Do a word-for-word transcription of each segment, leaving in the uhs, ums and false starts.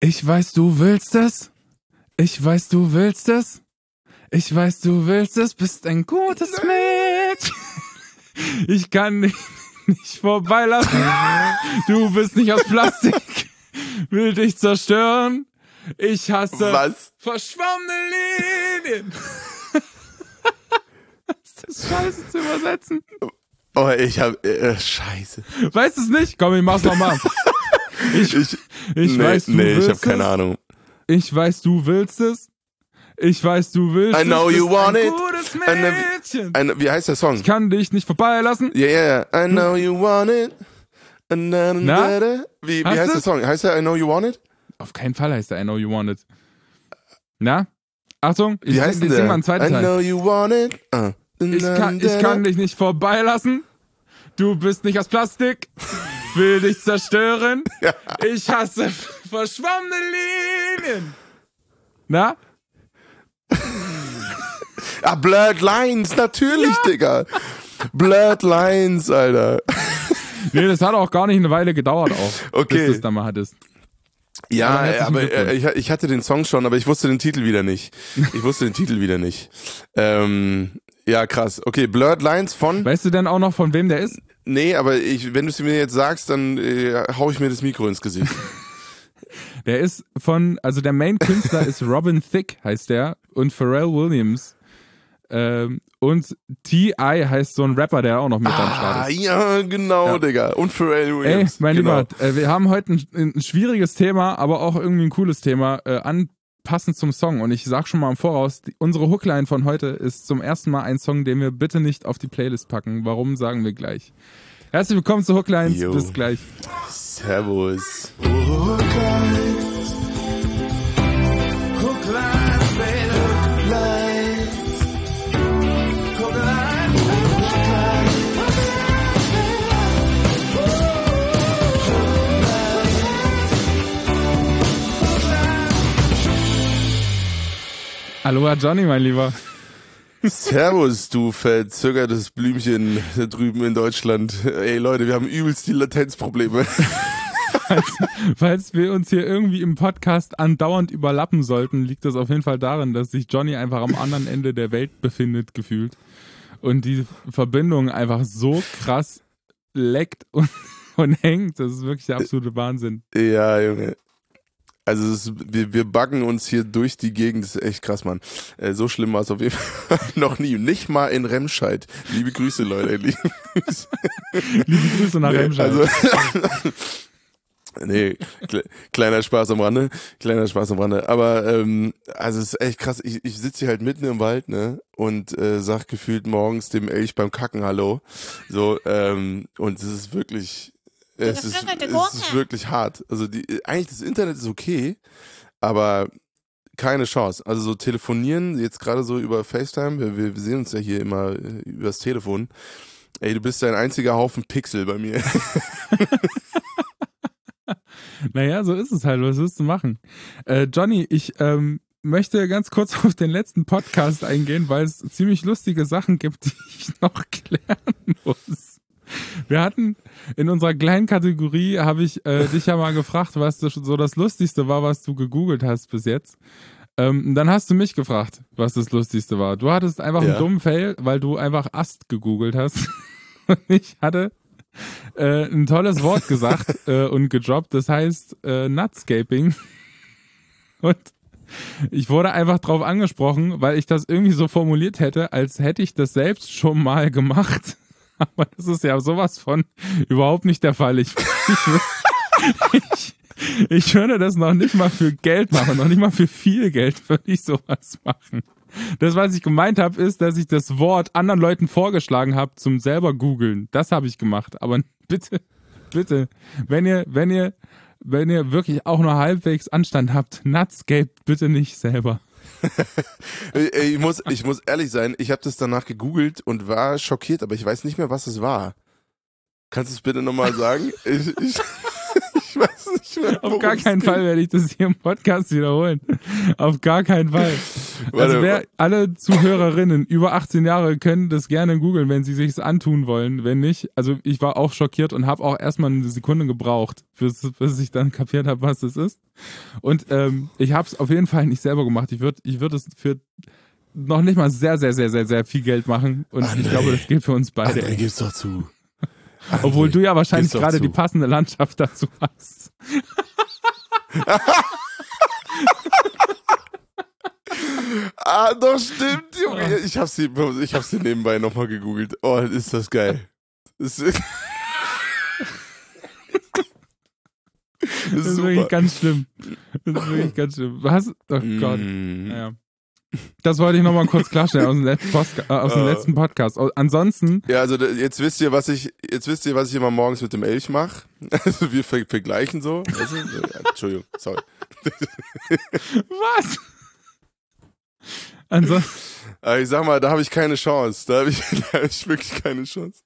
Ich weiß, du willst es. Ich weiß, du willst es. Ich weiß, du willst es. Bist ein gutes Mädchen. Ich kann dich nicht vorbeilassen. Du bist nicht aus Plastik. Will dich zerstören. Ich hasse Was? verschwommene Linien. Ist das scheiße zu übersetzen? Oh, ich hab, äh, scheiße. Weißt du es nicht? Komm, ich mach's nochmal. Ich, Ich, ich nee, weiß, du nee, willst ich hab keine es. Ahnung. Ich weiß, du willst es. Ich weiß, du willst es. I know Bist you want ein it. gutes Eine- Mädchen. Ein, wie heißt der Song? Ich kann dich nicht vorbeilassen. Ja, ja, ja. I know you want it. Na, Na? Wie, wie Hast heißt du? der Song? Heißt der I know you want it? Auf keinen Fall heißt der I know you want it. Na? Achtung, ich, Wie heißt ich denn sing der? mal einen zweiten I Teil. know you want it. Uh. Ich kann, ich kann dich nicht vorbeilassen. Du bist nicht aus Plastik. Will dich zerstören. Ja. Ich hasse verschwommene Linien. Na? Ah, Blurred Lines, natürlich, Digga. Blurred Lines, Alter. Nee, das hat auch gar nicht eine Weile gedauert auch, Okay. bis du es dann mal hattest. Ja, Aber herzlichen aber Glückwunsch. äh, ich, ich hatte den Song schon, aber ich wusste den Titel wieder nicht. Ich wusste den Titel wieder nicht. Ähm, ja, krass. Okay, Blurred Lines von... Weißt du denn auch noch, von wem der ist? Nee, aber ich, wenn du es mir jetzt sagst, dann äh, hau ich mir das Mikro ins Gesicht. Der ist von, also der Main-Künstler ist Robin Thicke, heißt der, und Pharrell Williams. Ähm, und T I heißt so ein Rapper, der auch noch mit am Ah, Start ist. ja, genau, Ja. Digga. Und Pharrell Ey, Williams. mein genau. Lieber, äh, wir haben heute ein, ein schwieriges Thema, aber auch irgendwie ein cooles Thema, äh, anpassend zum Song. Und ich sag schon mal im Voraus, die, unsere Hookline von heute ist zum ersten Mal ein Song, den wir bitte nicht auf die Playlist packen. Warum, sagen wir gleich. Herzlich willkommen zu Hooklines, Jo. bis gleich. Servus. Aloha Johnny, mein Lieber. Servus, du verzögertes Blümchen da drüben in Deutschland. Ey Leute, wir haben übelst die Latenzprobleme. Falls wir uns hier irgendwie im Podcast andauernd überlappen sollten, liegt das auf jeden Fall daran, dass sich Johnny einfach am anderen Ende der Welt befindet, gefühlt. Und die Verbindung einfach so krass leckt und, und hängt. Das ist wirklich der absolute Wahnsinn. Ja, Junge. Also es ist, wir, wir buggen uns hier durch die Gegend, das ist echt krass, Mann. Äh, so schlimm war es auf jeden Fall noch nie. Nicht mal in Remscheid. Liebe Grüße, Leute. Liebe Grüße. Liebe Grüße nach Nee, Remscheid. Also, nee, kle kleiner Spaß am Rande, kleiner Spaß am Rande. Aber ähm, also es ist echt krass. Ich, ich sitze hier halt mitten im Wald, ne, und äh, sag gefühlt morgens dem Elch beim Kacken Hallo. So, ähm, und es ist wirklich, es ist, es ist wirklich hart. Also die, eigentlich das Internet ist okay, aber keine Chance. Also so telefonieren, jetzt gerade so über FaceTime, wir, wir sehen uns ja hier immer äh, übers Telefon. Ey, du bist ja ein einziger Haufen Pixel bei mir. Naja, so ist es halt. Was willst du machen? Äh, Johnny, ich ähm, möchte ganz kurz auf den letzten Podcast eingehen, weil es ziemlich lustige Sachen gibt, die ich noch klären muss. Wir hatten in unserer kleinen Kategorie, habe ich äh, dich ja mal gefragt, was das, so das Lustigste war, was du gegoogelt hast bis jetzt. Ähm, dann hast du mich gefragt, was das Lustigste war. Du hattest einfach Ja. einen dummen Fail, weil du einfach Ast gegoogelt hast. Und ich hatte äh, ein tolles Wort gesagt äh, und gedroppt, das heißt äh, Nutscaping. Und ich wurde einfach drauf angesprochen, weil ich das irgendwie so formuliert hätte, als hätte ich das selbst schon mal gemacht. Aber das ist ja sowas von überhaupt nicht der Fall. Ich, ich, ich, ich würde das noch nicht mal für Geld machen, noch nicht mal für viel Geld würde ich sowas machen. Das, was ich gemeint habe, ist, dass ich das Wort anderen Leuten vorgeschlagen habe zum selber googeln. Das habe ich gemacht. Aber bitte, bitte, wenn ihr, wenn ihr, wenn ihr wirklich auch nur halbwegs Anstand habt, Nutscape bitte nicht selber. ich, muss, ich muss ehrlich sein, ich habe das danach gegoogelt und war schockiert, aber ich weiß nicht mehr, was es war. Kannst du es bitte nochmal sagen? Ich, ich, ich weiß nicht mehr, Auf gar keinen Fall werde ich das hier im Podcast wiederholen. Auf gar keinen Fall. Also wer, alle Zuhörerinnen über achtzehn Jahre können das gerne googeln, wenn sie sich's antun wollen. Wenn nicht, also ich war auch schockiert und habe auch erstmal eine Sekunde gebraucht, bis, bis ich dann kapiert habe, was das ist. Und ähm, ich habe es auf jeden Fall nicht selber gemacht. Ich würde ich würd es für noch nicht mal sehr, sehr, sehr, sehr, sehr viel Geld machen. Und André, ich glaube, das gilt für uns beide. André, gib's doch zu. André, obwohl du ja wahrscheinlich gerade die passende Landschaft dazu hast. Ah, doch, stimmt, Junge. Ich hab's hier, ich hab's hier nebenbei nochmal gegoogelt. Oh, ist das geil. Das ist, das ist wirklich ganz schlimm. Das ist wirklich ganz schlimm. Was? Oh Gott. Mm. Naja. Das wollte ich nochmal kurz klarstellen aus dem, letzten, Post, äh, aus dem uh. letzten Podcast. Ansonsten. Ja, also jetzt wisst ihr, was ich, jetzt wisst ihr, was ich immer morgens mit dem Elch mache. Also wir ver vergleichen so. Weißt du? Ja, Entschuldigung, sorry. Was? Ansonsten. Aber ich sag mal, da habe ich keine Chance. Da habe ich, da hab ich wirklich keine Chance.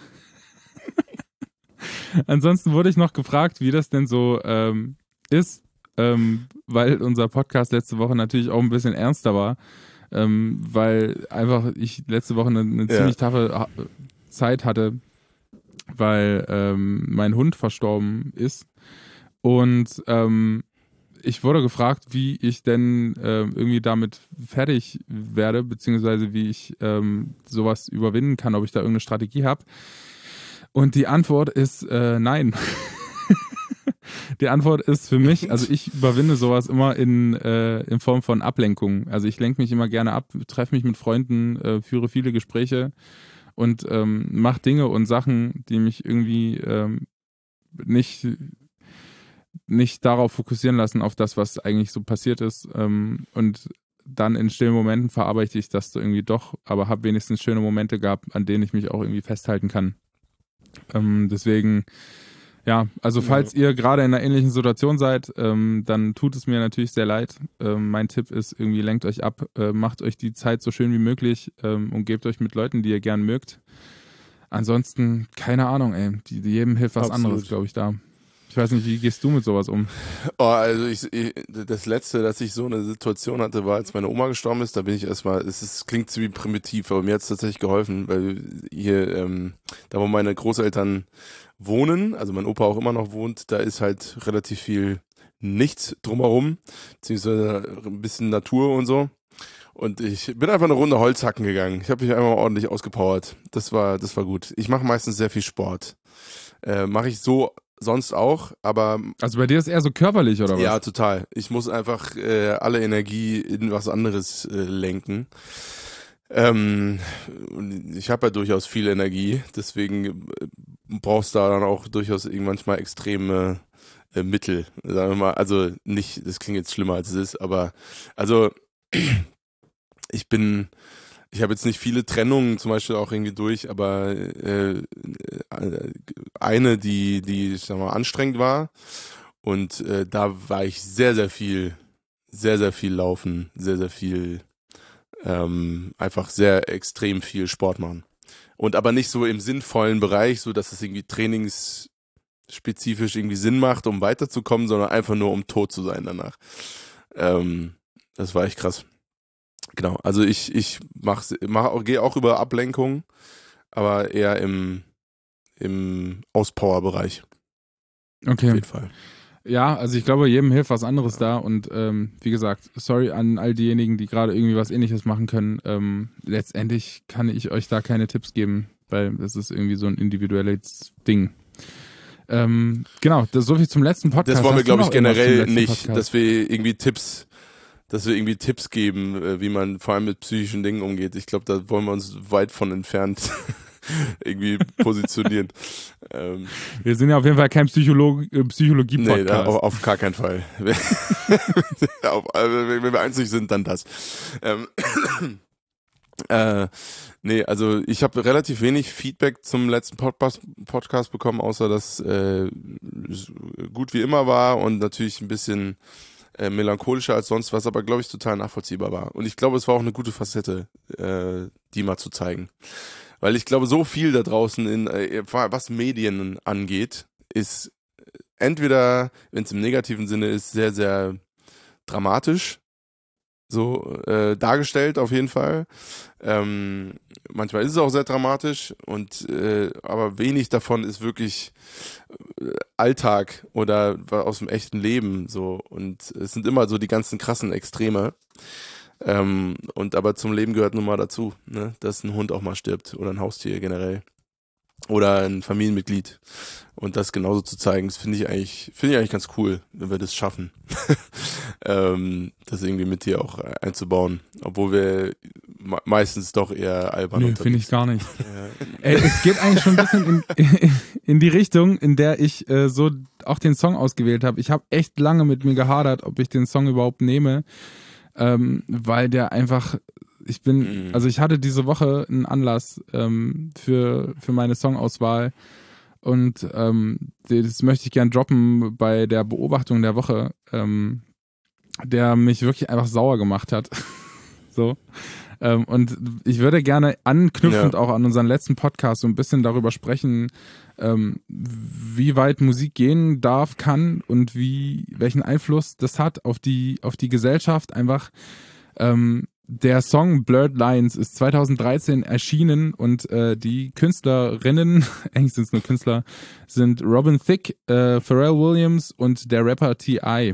Ansonsten wurde ich noch gefragt, wie das denn so ähm, ist. Ähm, weil unser Podcast letzte Woche natürlich auch ein bisschen ernster war, ähm, weil einfach ich letzte Woche eine, eine ja. ziemlich taffe Zeit hatte, weil ähm, mein Hund verstorben ist und ähm, ich wurde gefragt, wie ich denn äh, irgendwie damit fertig werde, beziehungsweise wie ich ähm, sowas überwinden kann, ob ich da irgendeine Strategie habe. Und die Antwort ist äh, nein. Die Antwort ist für mich, also ich überwinde sowas immer in, äh, in Form von Ablenkung. Also ich lenke mich immer gerne ab, treffe mich mit Freunden, äh, führe viele Gespräche und ähm, mache Dinge und Sachen, die mich irgendwie ähm, nicht, nicht darauf fokussieren lassen, auf das, was eigentlich so passiert ist. Ähm, und dann in stillen Momenten verarbeite ich das so irgendwie doch, aber habe wenigstens schöne Momente gehabt, an denen ich mich auch irgendwie festhalten kann. Ähm, deswegen... Ja, also falls ja. ihr gerade in einer ähnlichen Situation seid, ähm, dann tut es mir natürlich sehr leid. Ähm, mein Tipp ist irgendwie, lenkt euch ab, äh, macht euch die Zeit so schön wie möglich ähm, und gebt euch mit Leuten, die ihr gern mögt. Ansonsten, keine Ahnung, ey, die, die jedem hilft was Absolut. anderes, glaube ich, da. Ich weiß nicht, wie gehst du mit sowas um? Oh, also ich, ich, das Letzte, dass ich so eine Situation hatte, war, als meine Oma gestorben ist. Da bin ich erstmal, es ist, klingt ziemlich primitiv, aber mir hat es tatsächlich geholfen, weil hier, ähm, da wo meine Großeltern wohnen, also mein Opa auch immer noch wohnt, da ist halt relativ viel nichts drumherum, beziehungsweise ein bisschen Natur und so. Und ich bin einfach eine Runde Holz hacken gegangen. Ich habe mich einmal ordentlich ausgepowert. Das war, das war gut. Ich mache meistens sehr viel Sport. Äh, mache ich so sonst auch, aber... Also bei dir ist eher so körperlich, oder was? Ja, total. Ich muss einfach äh, alle Energie in was anderes äh, lenken. Ähm, ich habe ja durchaus viel Energie, deswegen brauchst du da dann auch durchaus manchmal extreme äh, Mittel, sagen wir mal. Also nicht, das klingt jetzt schlimmer als es ist, aber also ich bin... Ich habe jetzt nicht viele Trennungen zum Beispiel auch irgendwie durch, aber äh, eine, die, die ich sag mal, anstrengend war. Und äh, da war ich sehr, sehr viel, sehr, sehr viel laufen, sehr, sehr viel, ähm, einfach sehr extrem viel Sport machen. Und aber nicht so im sinnvollen Bereich, so dass es irgendwie trainingsspezifisch irgendwie Sinn macht, um weiterzukommen, sondern einfach nur, um tot zu sein danach. Ähm, das war echt krass. Genau, also ich, ich mach, mach, gehe auch über Ablenkung, aber eher im, im Auspower-Bereich. Okay. Auf jeden Fall. Ja, also ich glaube, jedem hilft was anderes da und ähm, wie gesagt, sorry an all diejenigen, die gerade irgendwie was Ähnliches machen können. Ähm, letztendlich kann ich euch da keine Tipps geben, weil das ist irgendwie so ein individuelles Ding. Ähm, genau, das, so viel zum letzten Podcast. Das wollen wir, glaube ich, generell nicht, Podcast? dass wir irgendwie Tipps... dass wir irgendwie Tipps geben, wie man vor allem mit psychischen Dingen umgeht. Ich glaube, da wollen wir uns weit von entfernt irgendwie positionieren. ähm, wir sind ja auf jeden Fall kein Psycholo- äh, Psychologie-Podcast. Nee, auf, auf gar keinen Fall. auf, also, wenn wir einzig sind, dann das. Ähm, äh, nee, also ich habe relativ wenig Feedback zum letzten Podcast, Podcast bekommen, außer dass äh, gut wie immer war und natürlich ein bisschen Äh, melancholischer als sonst was, aber glaube ich total nachvollziehbar war. Und ich glaube, es war auch eine gute Facette, äh, die mal zu zeigen. Weil ich glaube, so viel da draußen, in äh, was Medien angeht, ist entweder, wenn es im negativen Sinne ist, sehr, sehr dramatisch, so äh, dargestellt auf jeden Fall. Ähm, manchmal ist es auch sehr dramatisch und äh, aber wenig davon ist wirklich äh, Alltag oder aus dem echten Leben so und es sind immer so die ganzen krassen Extreme. Ähm, und aber zum Leben gehört nun mal dazu, ne? Dass ein Hund auch mal stirbt oder ein Haustier generell oder ein Familienmitglied. Und das genauso zu zeigen, das finde ich eigentlich, finde ich eigentlich ganz cool, wenn wir das schaffen, ähm, das irgendwie mit hier auch einzubauen, obwohl wir me- meistens doch eher albern Nö, unterwegs finde ich sind. gar nicht. Ja. Ey, es geht eigentlich schon ein bisschen in, in die Richtung, in der ich äh, so auch den Song ausgewählt habe. Ich habe echt lange mit mir gehadert, ob ich den Song überhaupt nehme, ähm, weil der einfach, ich bin, Mhm. also ich hatte diese Woche einen Anlass ähm, für, für meine Songauswahl und ähm, das möchte ich gern droppen bei der Beobachtung der Woche, ähm, der mich wirklich einfach sauer gemacht hat. So. Ähm, und ich würde gerne anknüpfend Ja. auch an unseren letzten Podcast so ein bisschen darüber sprechen, ähm, wie weit Musik gehen darf, kann und wie, welchen Einfluss das hat auf die, auf die Gesellschaft. Einfach, ähm, der Song Blurred Lines ist zwanzig dreizehn erschienen und äh, die Künstlerinnen, eigentlich sind es nur Künstler, sind Robin Thicke, äh, Pharrell Williams und der Rapper T I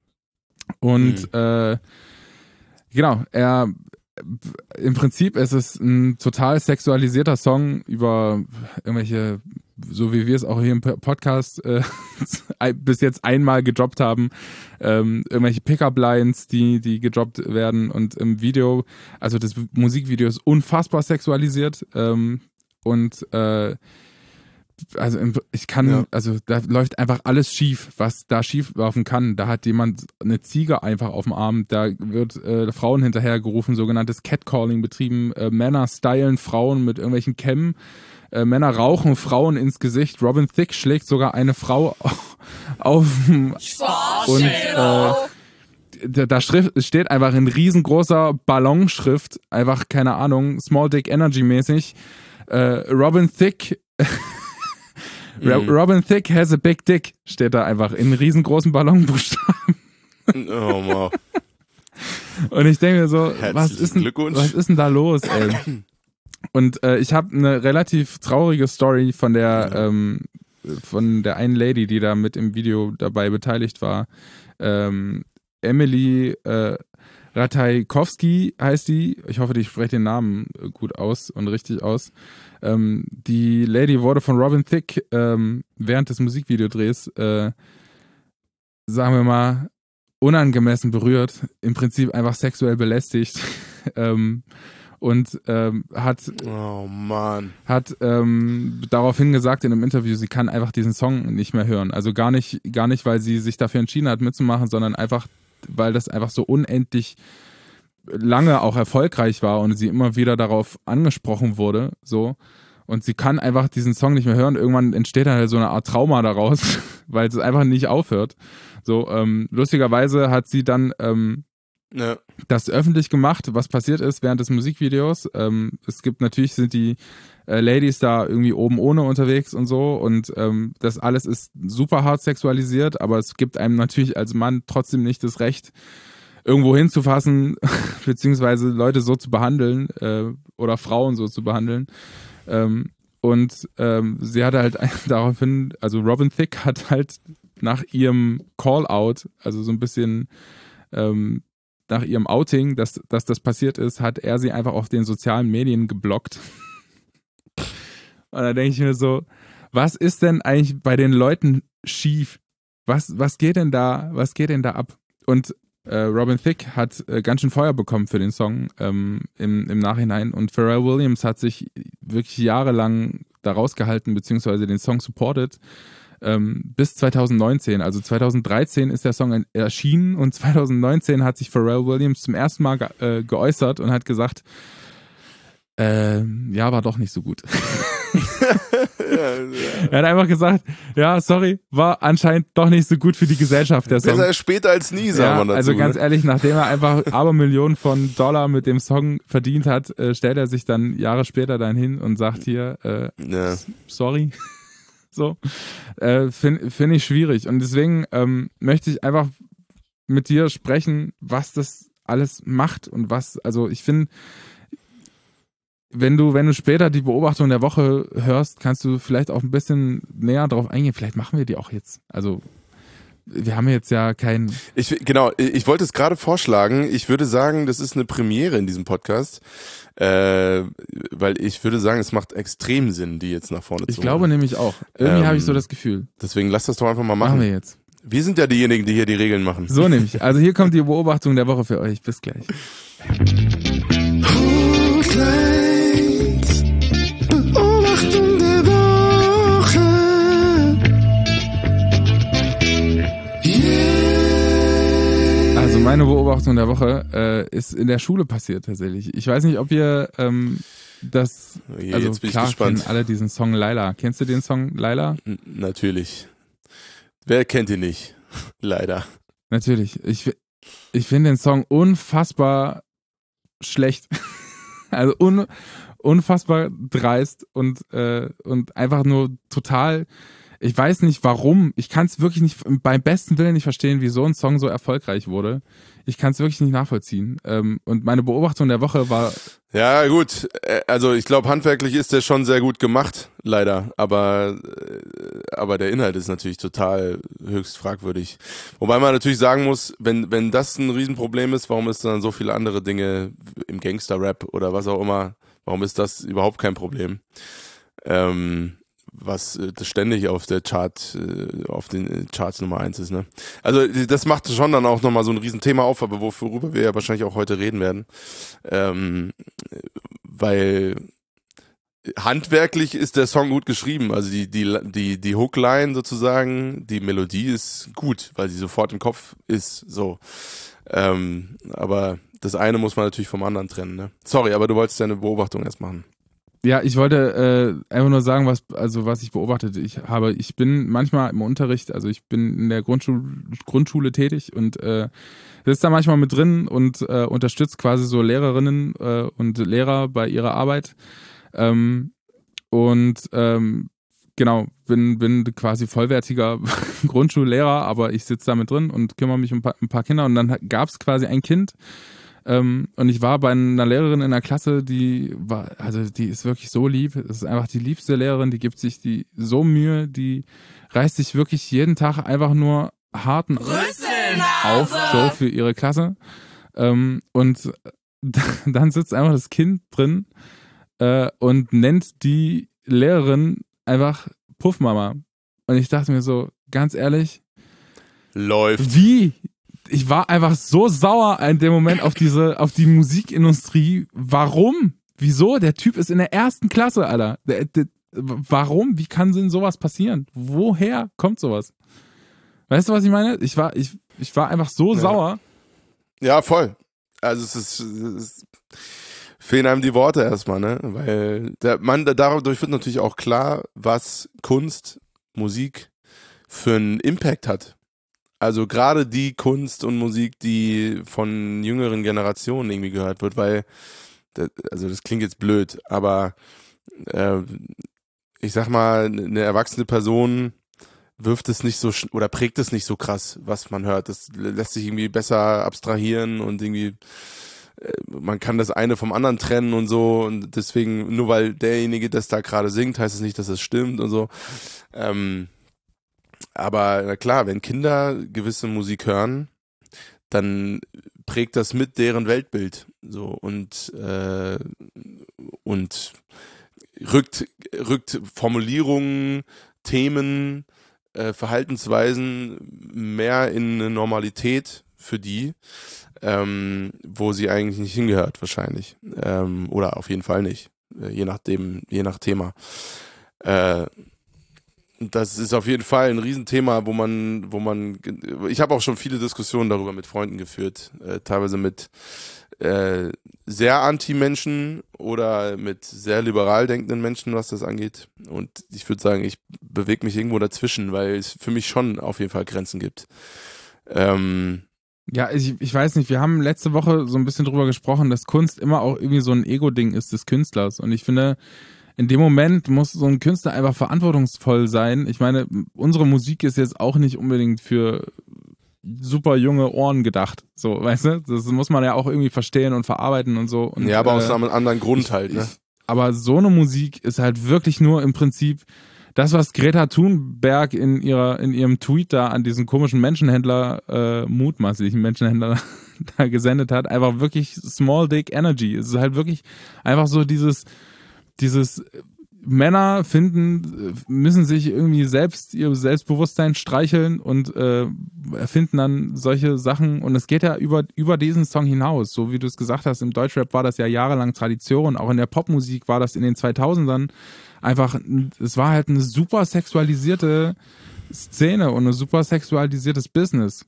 Und Mhm. äh, genau, er im Prinzip ist es ein total sexualisierter Song über irgendwelche, so wie wir es auch hier im Podcast äh, bis jetzt einmal gedroppt haben, ähm, irgendwelche Pickup-Lines, die, die gedroppt werden und im Video, also das Musikvideo ist unfassbar sexualisiert ähm, und äh, also ich kann, Ja. also da läuft einfach alles schief, was da schief laufen kann. Da hat jemand eine Ziege einfach auf dem Arm, da wird äh, Frauen hinterhergerufen, sogenanntes Catcalling betrieben, äh, Männer stylen Frauen mit irgendwelchen Kämmen, äh, Männer rauchen Frauen ins Gesicht, Robin Thicke schlägt sogar eine Frau auf und äh, da, da Schrift, steht einfach in riesengroßer Ballonschrift, einfach, keine Ahnung, Small Dick Energy mäßig, äh, Robin Thicke Mhm. Robin Thicke has a big dick, steht da einfach in riesengroßen Ballonbuchstaben. Oh, wow. Und ich denke mir so, was Herzlichen ist, denn, Glückwunsch. was ist denn da los, ey? Und äh, ich habe eine relativ traurige Story von der, Ja. ähm, von der einen Lady, die da mit im Video dabei beteiligt war. Ähm, Emily äh, Ratajkowski heißt die. Ich hoffe, ich spreche den Namen gut aus und richtig aus. Ähm, die Lady wurde von Robin Thicke ähm, während des Musikvideodrehs, äh, sagen wir mal, unangemessen berührt, im Prinzip einfach sexuell belästigt ähm, und ähm, hat, Oh Mann. hat ähm, daraufhin gesagt in einem Interview, sie kann einfach diesen Song nicht mehr hören. Also gar nicht, gar nicht, weil sie sich dafür entschieden hat mitzumachen, sondern einfach, weil das einfach so unendlich lange auch erfolgreich war und sie immer wieder darauf angesprochen wurde, so. Und sie kann einfach diesen Song nicht mehr hören. Irgendwann entsteht dann halt so eine Art Trauma daraus, weil es einfach nicht aufhört. So, ähm, lustigerweise hat sie dann ähm, Ja. das öffentlich gemacht, was passiert ist während des Musikvideos. Ähm, es gibt natürlich, sind die äh, Ladies da irgendwie oben ohne unterwegs und so und ähm, das alles ist super hart sexualisiert, aber es gibt einem natürlich als Mann trotzdem nicht das Recht, irgendwo hinzufassen, beziehungsweise Leute so zu behandeln äh, oder Frauen so zu behandeln. Ähm, und ähm, sie hatte halt daraufhin, also Robin Thicke hat halt nach ihrem Call-Out, also so ein bisschen ähm, nach ihrem Outing, dass, dass das passiert ist, hat er sie einfach auf den sozialen Medien geblockt. Und da denke ich mir so, was ist denn eigentlich bei den Leuten schief? Was, was geht denn da, was geht denn da ab? Und äh, Robin Thicke hat äh, ganz schön Feuer bekommen für den Song ähm, im, im Nachhinein und Pharrell Williams hat sich wirklich jahrelang da rausgehalten, beziehungsweise den Song supported, ähm, bis zwanzig neunzehn. Also zwanzig dreizehn ist der Song erschienen und zwanzig neunzehn hat sich Pharrell Williams zum ersten Mal ge äh, geäußert und hat gesagt, äh, ja, war doch nicht so gut. Er hat einfach gesagt, ja, sorry, war anscheinend doch nicht so gut für die Gesellschaft, der Song. Besser später als nie, sagen Ja, wir dazu. also ganz ne? ehrlich, nachdem er einfach Abermillionen von Dollar mit dem Song verdient hat, äh, stellt er sich dann Jahre später dann hin und sagt hier, äh, Ja. sorry. So, äh, finde find ich schwierig. Und deswegen ähm, möchte ich einfach mit dir sprechen, was das alles macht und was, also ich finde, wenn du, wenn du später die Beobachtung der Woche hörst, kannst du vielleicht auch ein bisschen näher drauf eingehen. Vielleicht machen wir die auch jetzt. Also wir haben jetzt ja kein... Ich, genau, ich wollte es gerade vorschlagen. Ich würde sagen, das ist eine Premiere in diesem Podcast, äh, weil ich würde sagen, es macht extrem Sinn, die jetzt nach vorne Ich zu glaube holen. nämlich auch. Irgendwie Ähm, habe ich so das Gefühl. Deswegen lass das doch einfach mal machen. Machen wir jetzt. Wir sind ja diejenigen, die hier die Regeln machen. So nämlich. Also hier kommt die Beobachtung der Woche für euch. Bis gleich. Beobachtung der Woche. Yeah. Also meine Beobachtung der Woche äh, ist in der Schule passiert tatsächlich. Ich weiß nicht, ob ihr ähm, das, Je, also jetzt bin ich klar gespannt. kennen alle diesen Song Laila. Kennst du den Song Laila? N- Natürlich. Wer kennt ihn nicht? Leider. Natürlich. Ich, ich finde den Song unfassbar schlecht. Also un, unfassbar dreist und, äh, und einfach nur total, ich weiß nicht warum, ich kann es wirklich nicht, beim besten Willen nicht verstehen, wie so ein Song so erfolgreich wurde. Ich kann es wirklich nicht nachvollziehen. Ähm, und meine Beobachtung der Woche war... Ja, gut. Äh, Also ich glaube, handwerklich ist der schon sehr gut gemacht, leider. Aber, äh, aber der Inhalt ist natürlich total höchst fragwürdig. Wobei man natürlich sagen muss, wenn, wenn das ein Riesenproblem ist, warum ist dann so viele andere Dinge im Gangster-Rap oder was auch immer, warum ist das überhaupt kein Problem? Ähm, was äh, das ständig auf der Chart, äh, auf den Charts Nummer eins ist, ne? Also das macht schon dann auch nochmal so ein Riesenthema auf, aber worüber wir ja wahrscheinlich auch heute reden werden. Ähm, weil handwerklich ist der Song gut geschrieben, also die, die, die, die Hookline sozusagen, die Melodie ist gut, weil sie sofort im Kopf ist, so. Ähm, aber das eine muss man natürlich vom anderen trennen, ne? Sorry, aber du wolltest deine Beobachtung erst machen. Ja, ich wollte äh, einfach nur sagen, was also was ich beobachtet ich habe. Ich bin manchmal im Unterricht, also ich bin in der Grundschule, Grundschule tätig und äh, sitze da manchmal mit drin und äh, unterstützt quasi so Lehrerinnen äh, und Lehrer bei ihrer Arbeit. Ähm, und ähm, genau, bin, bin quasi vollwertiger Grundschullehrer, aber ich sitze da mit drin und kümmere mich um ein paar, ein paar Kinder. Und dann gab es quasi ein Kind, Ähm, und ich war bei einer Lehrerin in der Klasse, die war, also die ist wirklich so lieb. Das ist einfach die liebste Lehrerin, die gibt sich die so Mühe, die reißt sich wirklich jeden Tag einfach nur harten auf, so für ihre Klasse. Ähm, und dann sitzt einfach das Kind drin äh, und nennt die Lehrerin einfach Puffmama. Und ich dachte mir so, ganz ehrlich, Läuft. wie? Ich war einfach so sauer in dem Moment auf diese, auf die Musikindustrie. Warum? Wieso? Der Typ ist in der ersten Klasse, Alter. Der, der, warum? Wie kann denn sowas passieren? Woher kommt sowas? Weißt du, was ich meine? Ich war, ich, ich war einfach so Ja. sauer. Ja, voll. Also es ist, es ist fehlen einem die Worte erstmal, ne? Weil der man dadurch wird natürlich auch klar, was Kunst, Musik für einen Impact hat. Also gerade die Kunst und Musik, die von jüngeren Generationen irgendwie gehört wird, weil, das, also das klingt jetzt blöd, aber äh, ich sag mal, eine erwachsene Person wirft es nicht so sch- oder prägt es nicht so krass, was man hört. Das lässt sich irgendwie besser abstrahieren und irgendwie äh, man kann das eine vom anderen trennen und so und deswegen, nur weil derjenige das da gerade singt, heißt es nicht, dass es stimmt und so. Ähm, Aber na klar, wenn Kinder gewisse Musik hören, dann prägt das mit deren Weltbild so und äh, und rückt rückt Formulierungen, Themen, äh, Verhaltensweisen mehr in eine Normalität für die, ähm, wo sie eigentlich nicht hingehört wahrscheinlich ähm, oder auf jeden Fall nicht, äh, je nachdem, je nach Thema. Äh, Das ist auf jeden Fall ein Riesenthema, wo man, wo man, ich habe auch schon viele Diskussionen darüber mit Freunden geführt, äh, teilweise mit äh, sehr anti-Menschen oder mit sehr liberal denkenden Menschen, was das angeht. Und ich würde sagen, ich bewege mich irgendwo dazwischen, weil es für mich schon auf jeden Fall Grenzen gibt. Ähm, Ja, ich, ich weiß nicht, wir haben letzte Woche so ein bisschen drüber gesprochen, dass Kunst immer auch irgendwie so ein Ego-Ding ist des Künstlers. Und ich finde, in dem Moment muss so ein Künstler einfach verantwortungsvoll sein. Ich meine, unsere Musik ist jetzt auch nicht unbedingt für super junge Ohren gedacht. So, weißt du? Das muss man ja auch irgendwie verstehen und verarbeiten und so. Und, ja, aber aus äh, einem anderen Grund ich, halt, ne? Ich, aber so eine Musik ist halt wirklich nur im Prinzip das, was Greta Thunberg in ihrer in ihrem Tweet da an diesen komischen Menschenhändler, äh, mutmaßlichen Menschenhändler da gesendet hat, einfach wirklich Small Dick Energy. Es ist halt wirklich einfach so dieses, dieses Männer finden, müssen sich irgendwie selbst ihr Selbstbewusstsein streicheln und äh, erfinden dann solche Sachen. Und es geht ja über, über diesen Song hinaus. So wie du es gesagt hast, im Deutschrap war das ja jahrelang Tradition. Auch in der Popmusik war das in den zweitausendern einfach, es war halt eine super sexualisierte Szene und ein super sexualisiertes Business.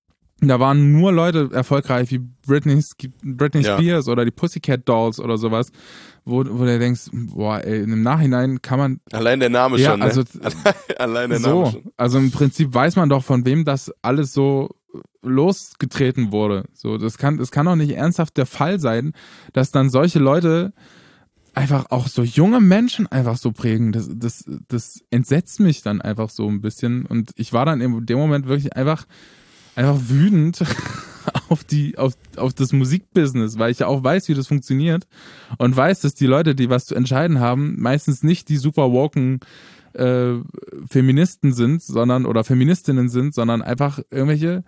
Da waren nur Leute erfolgreich wie Britney, Britney Ja. Spears oder die Pussycat Dolls oder sowas, wo, wo du denkst, boah, ey, im Nachhinein kann man... Allein der Name Ja, schon, ne? also Allein der Name so, schon. also im Prinzip weiß man doch, von wem das alles so losgetreten wurde. So, das kann, das kann doch nicht ernsthaft der Fall sein, dass dann solche Leute einfach auch so junge Menschen einfach so prägen. Das, das, das entsetzt mich dann einfach so ein bisschen. Und ich war dann in dem Moment wirklich einfach, einfach wütend auf die, auf, auf das Musikbusiness, weil ich ja auch weiß, wie das funktioniert und weiß, dass die Leute, die was zu entscheiden haben, meistens nicht die super woken äh, Feministen sind, sondern oder Feministinnen sind, sondern einfach irgendwelche,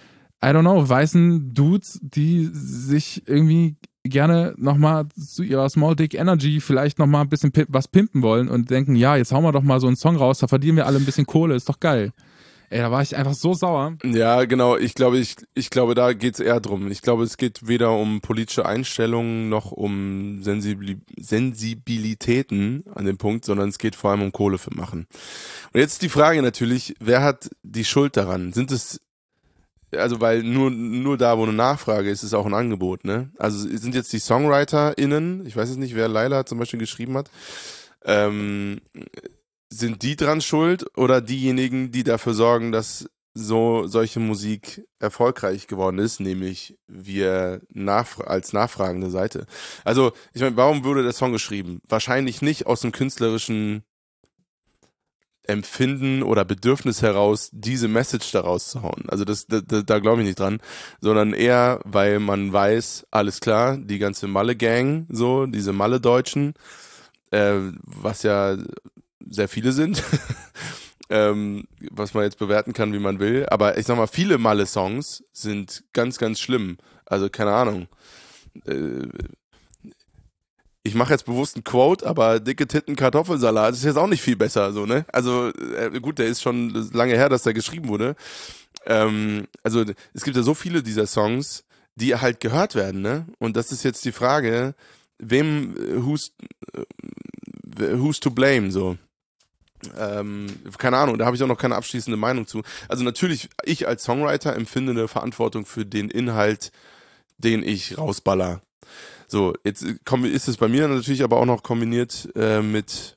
I don't know, weißen Dudes, die sich irgendwie gerne nochmal zu ihrer Small Dick Energy vielleicht nochmal ein bisschen pim- was pimpen wollen und denken, ja, jetzt hauen wir doch mal so einen Song raus, da verdienen wir alle ein bisschen Kohle, ist doch geil. Ey, da war ich einfach so sauer. Ja, genau. Ich glaube, ich, ich glaube, da geht's eher drum. Ich glaube, es geht weder um politische Einstellungen noch um Sensibili- Sensibilitäten an dem Punkt, sondern es geht vor allem um Kohle für machen. Und jetzt die Frage natürlich, wer hat die Schuld daran? Sind es, also weil nur, nur da, wo eine Nachfrage ist, ist auch ein Angebot, ne? Also sind jetzt die SongwriterInnen, ich weiß jetzt nicht, wer Laila zum Beispiel geschrieben hat, ähm, sind die dran schuld oder diejenigen, die dafür sorgen, dass so solche Musik erfolgreich geworden ist, nämlich wir nachfra- als nachfragende Seite? Also, ich meine, warum wurde der Song geschrieben? Wahrscheinlich nicht aus dem künstlerischen Empfinden oder Bedürfnis heraus, diese Message daraus zu hauen. Also das, da, da, da glaube ich nicht dran, sondern eher, weil man weiß, alles klar, die ganze Malle-Gang, so, diese Malle-Deutschen, äh, was ja sehr viele sind, ähm, was man jetzt bewerten kann, wie man will. Aber ich sag mal, viele Malle-Songs sind ganz, ganz schlimm. Also keine Ahnung. Äh, ich mache jetzt bewusst einen Quote, aber dicke Titten Kartoffelsalat ist jetzt auch nicht viel besser, so, ne? Also äh, gut, der ist schon lange her, dass der geschrieben wurde. Ähm, also es gibt ja so viele dieser Songs, die halt gehört werden, ne? Und das ist jetzt die Frage, wem, who's, who's to blame, so. Ähm, keine Ahnung, da habe ich auch noch keine abschließende Meinung zu. Also natürlich, ich als Songwriter empfinde eine Verantwortung für den Inhalt, den ich rausballer. So, jetzt komm, ist es bei mir natürlich aber auch noch kombiniert äh, mit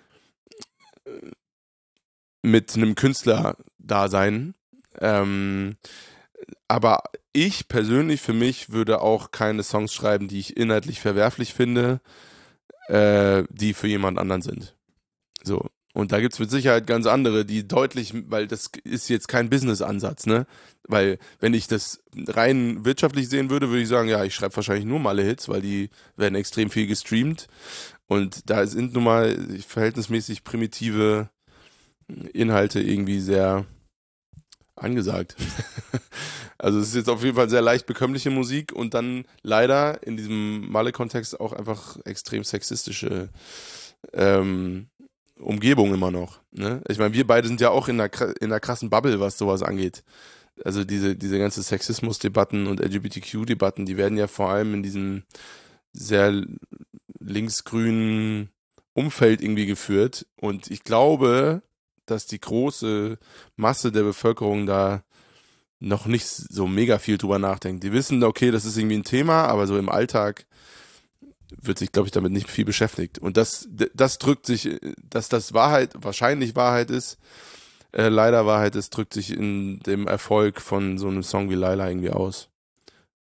mit einem Künstler-Dasein. Ähm, aber ich persönlich für mich würde auch keine Songs schreiben, die ich inhaltlich verwerflich finde, äh, die für jemand anderen sind. So. Und da gibt's mit Sicherheit ganz andere, die deutlich, weil das ist jetzt kein Business-Ansatz, ne? Weil wenn ich das rein wirtschaftlich sehen würde, würde ich sagen, ja, ich schreibe wahrscheinlich nur Malle-Hits, weil die werden extrem viel gestreamt. Und da sind nun mal verhältnismäßig primitive Inhalte irgendwie sehr angesagt. Also es ist jetzt auf jeden Fall sehr leicht bekömmliche Musik und dann leider in diesem Malle-Kontext auch einfach extrem sexistische ähm, Umgebung immer noch. Ne? Ich meine, wir beide sind ja auch in einer, in einer krassen Bubble, was sowas angeht. Also diese, diese ganze Sexismus-Debatten und L G B T Q-Debatten, die werden ja vor allem in diesem sehr linksgrünen Umfeld irgendwie geführt. Und ich glaube, dass die große Masse der Bevölkerung da noch nicht so mega viel drüber nachdenkt. Die wissen, okay, das ist irgendwie ein Thema, aber so im Alltag wird sich, glaube ich, damit nicht viel beschäftigt. Und das, das drückt sich, dass das Wahrheit, wahrscheinlich Wahrheit ist, äh, leider Wahrheit ist, drückt sich in dem Erfolg von so einem Song wie Laila irgendwie aus.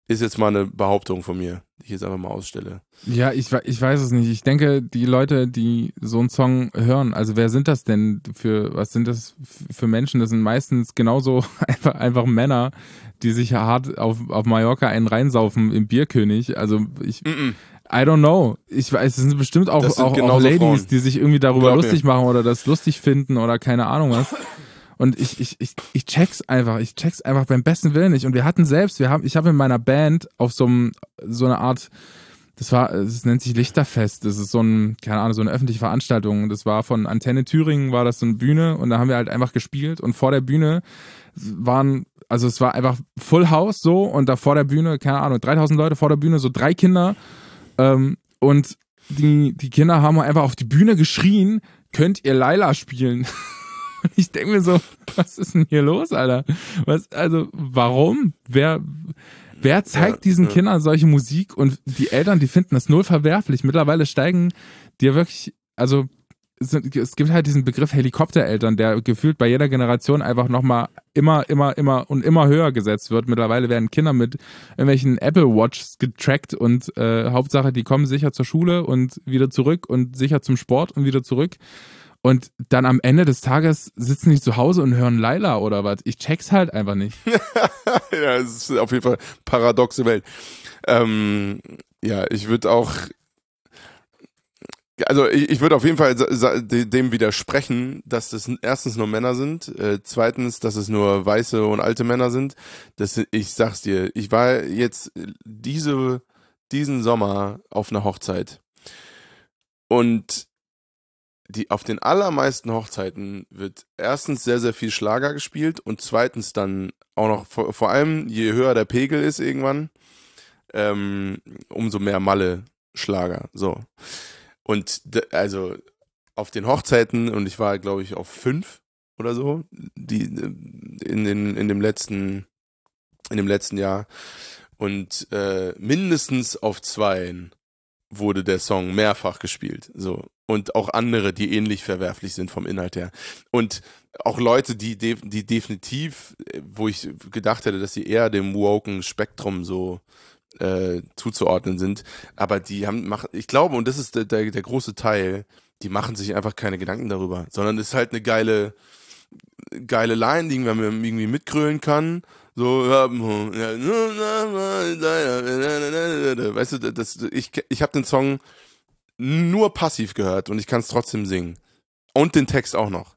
Ist jetzt mal eine Behauptung von mir, die ich jetzt einfach mal ausstelle. Ja, ich, we- ich weiß es nicht. Ich denke, die Leute, die so einen Song hören, also wer sind das denn für, was sind das f- für Menschen? Das sind meistens genauso einfach, einfach Männer, die sich hart auf, auf Mallorca einen reinsaufen im Bierkönig. Also ich, Mm-mm. I don't know. Ich weiß, es sind bestimmt auch, Das sind auch, auch genauso Ladies, Frauen. die sich irgendwie darüber Glaub mir. lustig machen oder das lustig finden oder keine Ahnung was. Und ich, ich, ich, ich check's einfach, ich check's einfach beim besten Willen nicht. Und wir hatten selbst, wir haben, ich habe in meiner Band auf so einem, so eine Art, das war, es nennt sich Lichterfest. Das ist so ein, keine Ahnung, so eine öffentliche Veranstaltung. Das war von Antenne Thüringen, war das so eine Bühne und da haben wir halt einfach gespielt und vor der Bühne waren, also es war einfach Full House so und da vor der Bühne, keine Ahnung, dreitausend Leute vor der Bühne, so drei Kinder ähm, und die, die Kinder haben einfach auf die Bühne geschrien, könnt ihr Laila spielen? Und ich denke mir so, was ist denn hier los, Alter? Was, also, warum? Wer, wer zeigt Ja, diesen ja. Kindern solche Musik? Und die Eltern, die finden das null verwerflich. Mittlerweile steigen die ja wirklich, also, es sind- es gibt halt diesen Begriff Helikoptereltern, der gefühlt bei jeder Generation einfach nochmal immer, immer, immer und immer höher gesetzt wird. Mittlerweile werden Kinder mit irgendwelchen Apple Watches getrackt und äh, Hauptsache, die kommen sicher zur Schule und wieder zurück und sicher zum Sport und wieder zurück. Und dann am Ende des Tages sitzen die zu Hause und hören Laila oder was. Ich check's halt einfach nicht. Ja, es ist auf jeden Fall eine paradoxe Welt. Ähm, ja, ich würde auch, also ich, ich würde auf jeden Fall sa- sa- de- dem widersprechen, dass das erstens nur Männer sind, äh, zweitens, dass es nur weiße und alte Männer sind. Das, ich sag's dir, ich war jetzt diese, diesen Sommer auf einer Hochzeit und die, auf den allermeisten Hochzeiten wird erstens sehr, sehr viel Schlager gespielt und zweitens dann auch noch, vor, vor allem je höher der Pegel ist irgendwann, ähm, umso mehr Malle-Schlager, so. Und de, also auf den Hochzeiten, und ich war, glaube ich, auf fünf oder so, die in, den, in dem letzten, in dem letzten Jahr. Und äh, mindestens auf zweien wurde der Song mehrfach gespielt. So. Und auch andere, die ähnlich verwerflich sind vom Inhalt her. Und auch Leute, die, de die definitiv, äh, wo ich gedacht hätte, dass sie eher dem woken Spektrum so äh, zuzuordnen sind, aber die haben, machen, ich glaube, und das ist der, der, der große Teil, die machen sich einfach keine Gedanken darüber, sondern es ist halt eine geile, geile Line, die man irgendwie mitgrölen kann. So, ja, weißt du, das, ich, ich habe den Song nur passiv gehört und ich kann es trotzdem singen. Und den Text auch noch.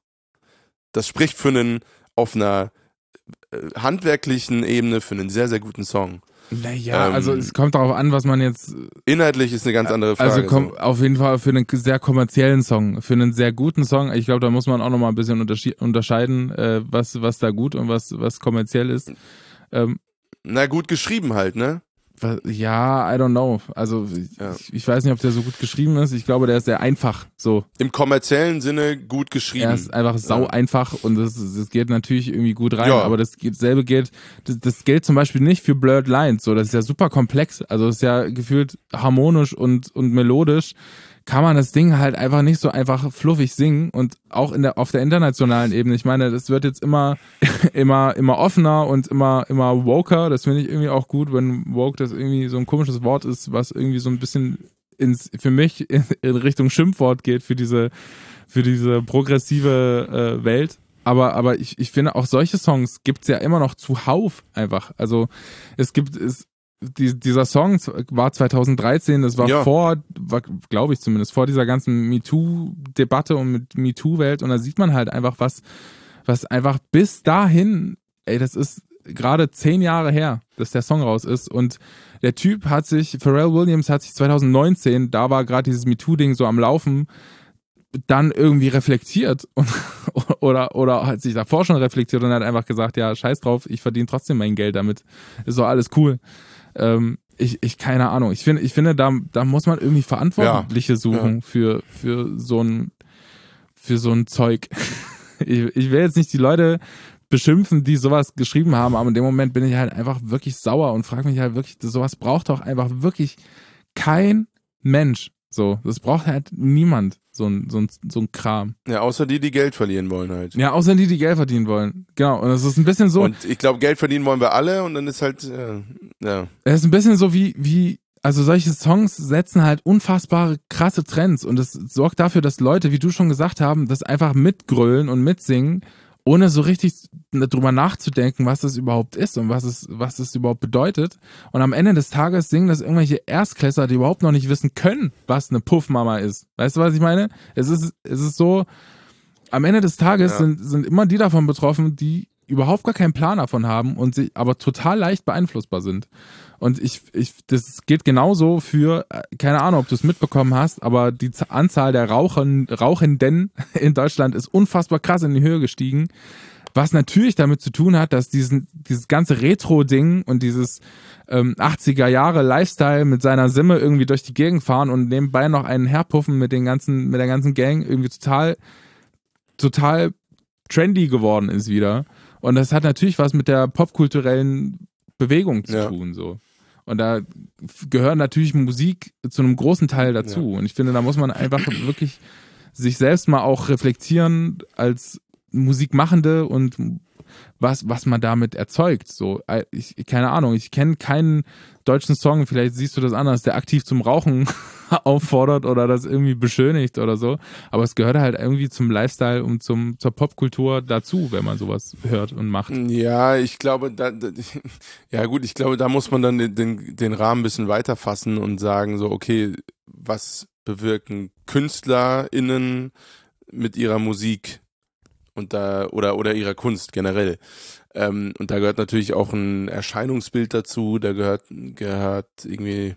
Das spricht für einen, auf einer äh, handwerklichen Ebene für einen sehr, sehr guten Song. Naja, Ähm, also es kommt darauf an, was man jetzt. Inhaltlich ist eine ganz andere Frage. Also komm, so. auf jeden Fall für einen sehr kommerziellen Song, für einen sehr guten Song. Ich glaube, da muss man auch nochmal ein bisschen unterschi- unterscheiden, äh, was, was da gut und was, was kommerziell ist. Ähm, Na gut geschrieben halt, ne? was, ja, I don't know. Also Ja. ich, ich weiß nicht, ob der so gut geschrieben ist. Ich glaube, der ist sehr einfach. So, Im kommerziellen Sinne gut geschrieben. er ist einfach sau Ja. einfach und das, das geht natürlich irgendwie gut rein. Ja. Aber das geht, selbe gilt, das, das gilt zum Beispiel nicht für Blurred Lines. So, das ist ja super komplex. Also es ist ja gefühlt harmonisch und und melodisch. Kann man das Ding halt einfach nicht so einfach fluffig singen und auch in der auf der internationalen Ebene. Ich meine, das wird jetzt immer immer immer offener und immer immer woker. Das finde ich irgendwie auch gut, wenn woke das irgendwie so ein komisches Wort ist, was irgendwie so ein bisschen ins für mich in, in Richtung Schimpfwort geht für diese für diese progressive äh, Welt. Aber aber ich ich finde auch solche Songs gibt's ja immer noch zuhauf einfach. Also es gibt es die, dieser Song war zweitausenddreizehn, das war Ja. vor, war, glaube ich zumindest, vor dieser ganzen MeToo-Debatte und mit MeToo-Welt und da sieht man halt einfach, was, was einfach bis dahin, ey, das ist gerade zehn Jahre her, dass der Song raus ist und der Typ hat sich, Pharrell Williams hat sich zweitausendneunzehn, da war gerade dieses MeToo-Ding so am Laufen, dann irgendwie reflektiert und, oder, oder hat sich davor schon reflektiert und hat einfach gesagt, ja, scheiß drauf, ich verdiene trotzdem mein Geld damit, ist doch alles cool. Ähm, ich, ich, keine Ahnung. Ich finde, ich finde, da, da muss man irgendwie Verantwortliche suchen ja. für, für so ein, für so ein Zeug. Ich, ich will jetzt nicht die Leute beschimpfen, die sowas geschrieben haben, aber in dem Moment bin ich halt einfach wirklich sauer und frage mich halt wirklich, sowas braucht doch einfach wirklich kein Mensch. So, das braucht halt niemand, so ein, so ein, so ein Kram. Ja, außer die, die Geld verlieren wollen halt. Ja, außer die, die Geld verdienen wollen. Genau, und es ist ein bisschen so, Und ich glaube, Geld verdienen wollen wir alle und dann ist halt, äh, Ja. Es ist ein bisschen so wie, wie, also solche Songs setzen halt unfassbare krasse Trends und es sorgt dafür, dass Leute, wie du schon gesagt haben, das einfach mitgrölen und mitsingen, ohne so richtig drüber nachzudenken, was das überhaupt ist und was es, was es überhaupt bedeutet. Und am Ende des Tages singen das irgendwelche Erstklässler, die überhaupt noch nicht wissen können, was eine Puffmama ist. Weißt du, was ich meine? Es ist, es ist so, am Ende des Tages Ja. sind, sind immer die davon betroffen, die überhaupt gar keinen Plan davon haben und sie aber total leicht beeinflussbar sind. Und ich, ich, das geht genauso für, äh, keine Ahnung, ob du es mitbekommen hast, aber die Z- Anzahl der Rauchen, Rauchenden in Deutschland ist unfassbar krass in die Höhe gestiegen. Was natürlich damit zu tun hat, dass diesen, dieses ganze Retro-Ding und dieses ähm, achtziger Jahre Lifestyle mit seiner Simme irgendwie durch die Gegend fahren und nebenbei noch einen herpuffen mit den ganzen, mit der ganzen Gang irgendwie total, total trendy geworden ist wieder. Und das hat natürlich was mit der popkulturellen Bewegung zu Ja. tun, so. Und da gehört natürlich Musik zu einem großen Teil dazu. Und ich finde, da muss man einfach wirklich sich selbst mal auch reflektieren als Musikmachende und was, was man damit erzeugt. So, ich, keine Ahnung, ich kenne keinen deutschen Song, vielleicht siehst du das anders, der aktiv zum Rauchen auffordert oder das irgendwie beschönigt oder so. Aber es gehört halt irgendwie zum Lifestyle und zum, zur Popkultur dazu, wenn man sowas hört und macht. Ja, ich glaube, da, da, ja gut, ich glaube, da muss man dann den, den, den Rahmen ein bisschen weiter fassen und sagen so, okay, was bewirken KünstlerInnen mit ihrer Musik und da oder oder ihrer Kunst generell. Ähm, und da gehört natürlich auch ein Erscheinungsbild dazu, da gehört gehört irgendwie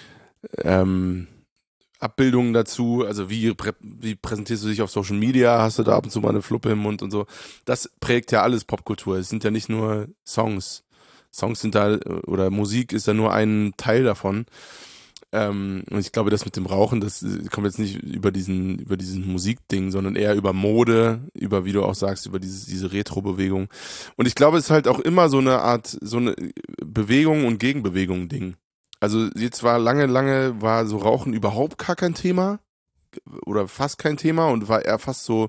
ähm, Abbildungen dazu, also wie, prä wie präsentierst du dich auf Social Media, hast du da ab und zu mal eine Fluppe im Mund und so. Das prägt ja alles Popkultur. Es sind ja nicht nur Songs. Songs sind da, oder Musik ist ja nur ein Teil davon. Ähm, und ich glaube, das mit dem Rauchen, das kommt jetzt nicht über diesen, über diesen Musikding, sondern eher über Mode, über, wie du auch sagst, über dieses, diese Retro-Bewegung. Und ich glaube, es ist halt auch immer so eine Art, so eine Bewegung und Gegenbewegung-Ding. Also jetzt war lange, lange war so Rauchen überhaupt gar kein Thema oder fast kein Thema und war eher fast so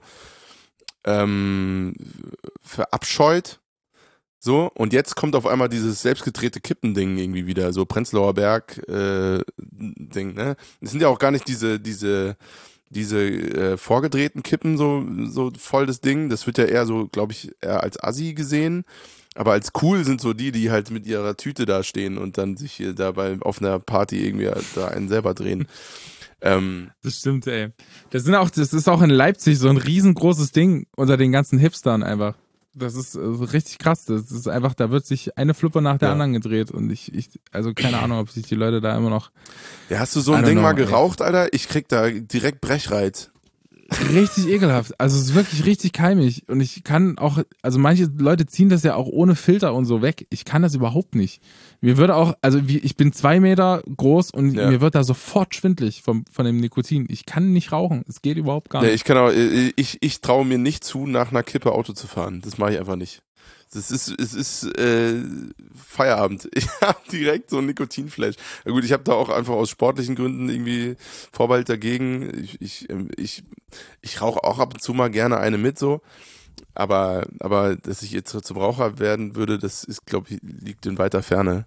ähm, verabscheut. So, und jetzt kommt auf einmal dieses selbstgedrehte Kippending irgendwie wieder, so Prenzlauer Berg äh, Ding, ne? Es sind ja auch gar nicht diese, diese, diese äh, vorgedrehten Kippen so, so voll das Ding. Das wird ja eher so, glaube ich, eher als Assi gesehen. Aber als cool sind so die, die halt mit ihrer Tüte da stehen und dann sich hier dabei auf einer Party irgendwie da einen selber drehen. Ähm, Das stimmt, ey. Das sind auch, das ist auch in Leipzig so ein riesengroßes Ding unter den ganzen Hipstern einfach. Das ist äh, richtig krass. Das ist einfach, da wird sich eine Fluppe nach der Ja. anderen gedreht und ich, ich, also keine Ahnung, ob sich die Leute da immer noch ja, hast du so I ein don't Ding know, mal ey. geraucht, Alter? Ich krieg da direkt Brechreiz. richtig ekelhaft. Also es ist wirklich richtig keimig und ich kann auch, also manche Leute ziehen das ja auch ohne Filter und so weg. Ich kann das überhaupt nicht. Mir würde auch, also wie, ich bin zwei Meter groß und Ja. mir wird da sofort schwindlig vom, von dem Nikotin. Ich kann nicht rauchen. Es geht überhaupt gar Nee, nicht. ich kann auch, ich, ich traue mir nicht zu, nach einer Kippe Auto zu fahren. Das mache ich einfach nicht. Das ist, es ist äh, Feierabend. Ich habe direkt so ein Nikotinflash. Na gut, ich habe da auch einfach aus sportlichen Gründen irgendwie Vorbehalt dagegen. Ich, ich, ähm, ich, ich rauche auch ab und zu mal gerne eine mit so. Aber, aber dass ich jetzt zum Raucher werden würde, das ist, glaube ich, liegt in weiter Ferne.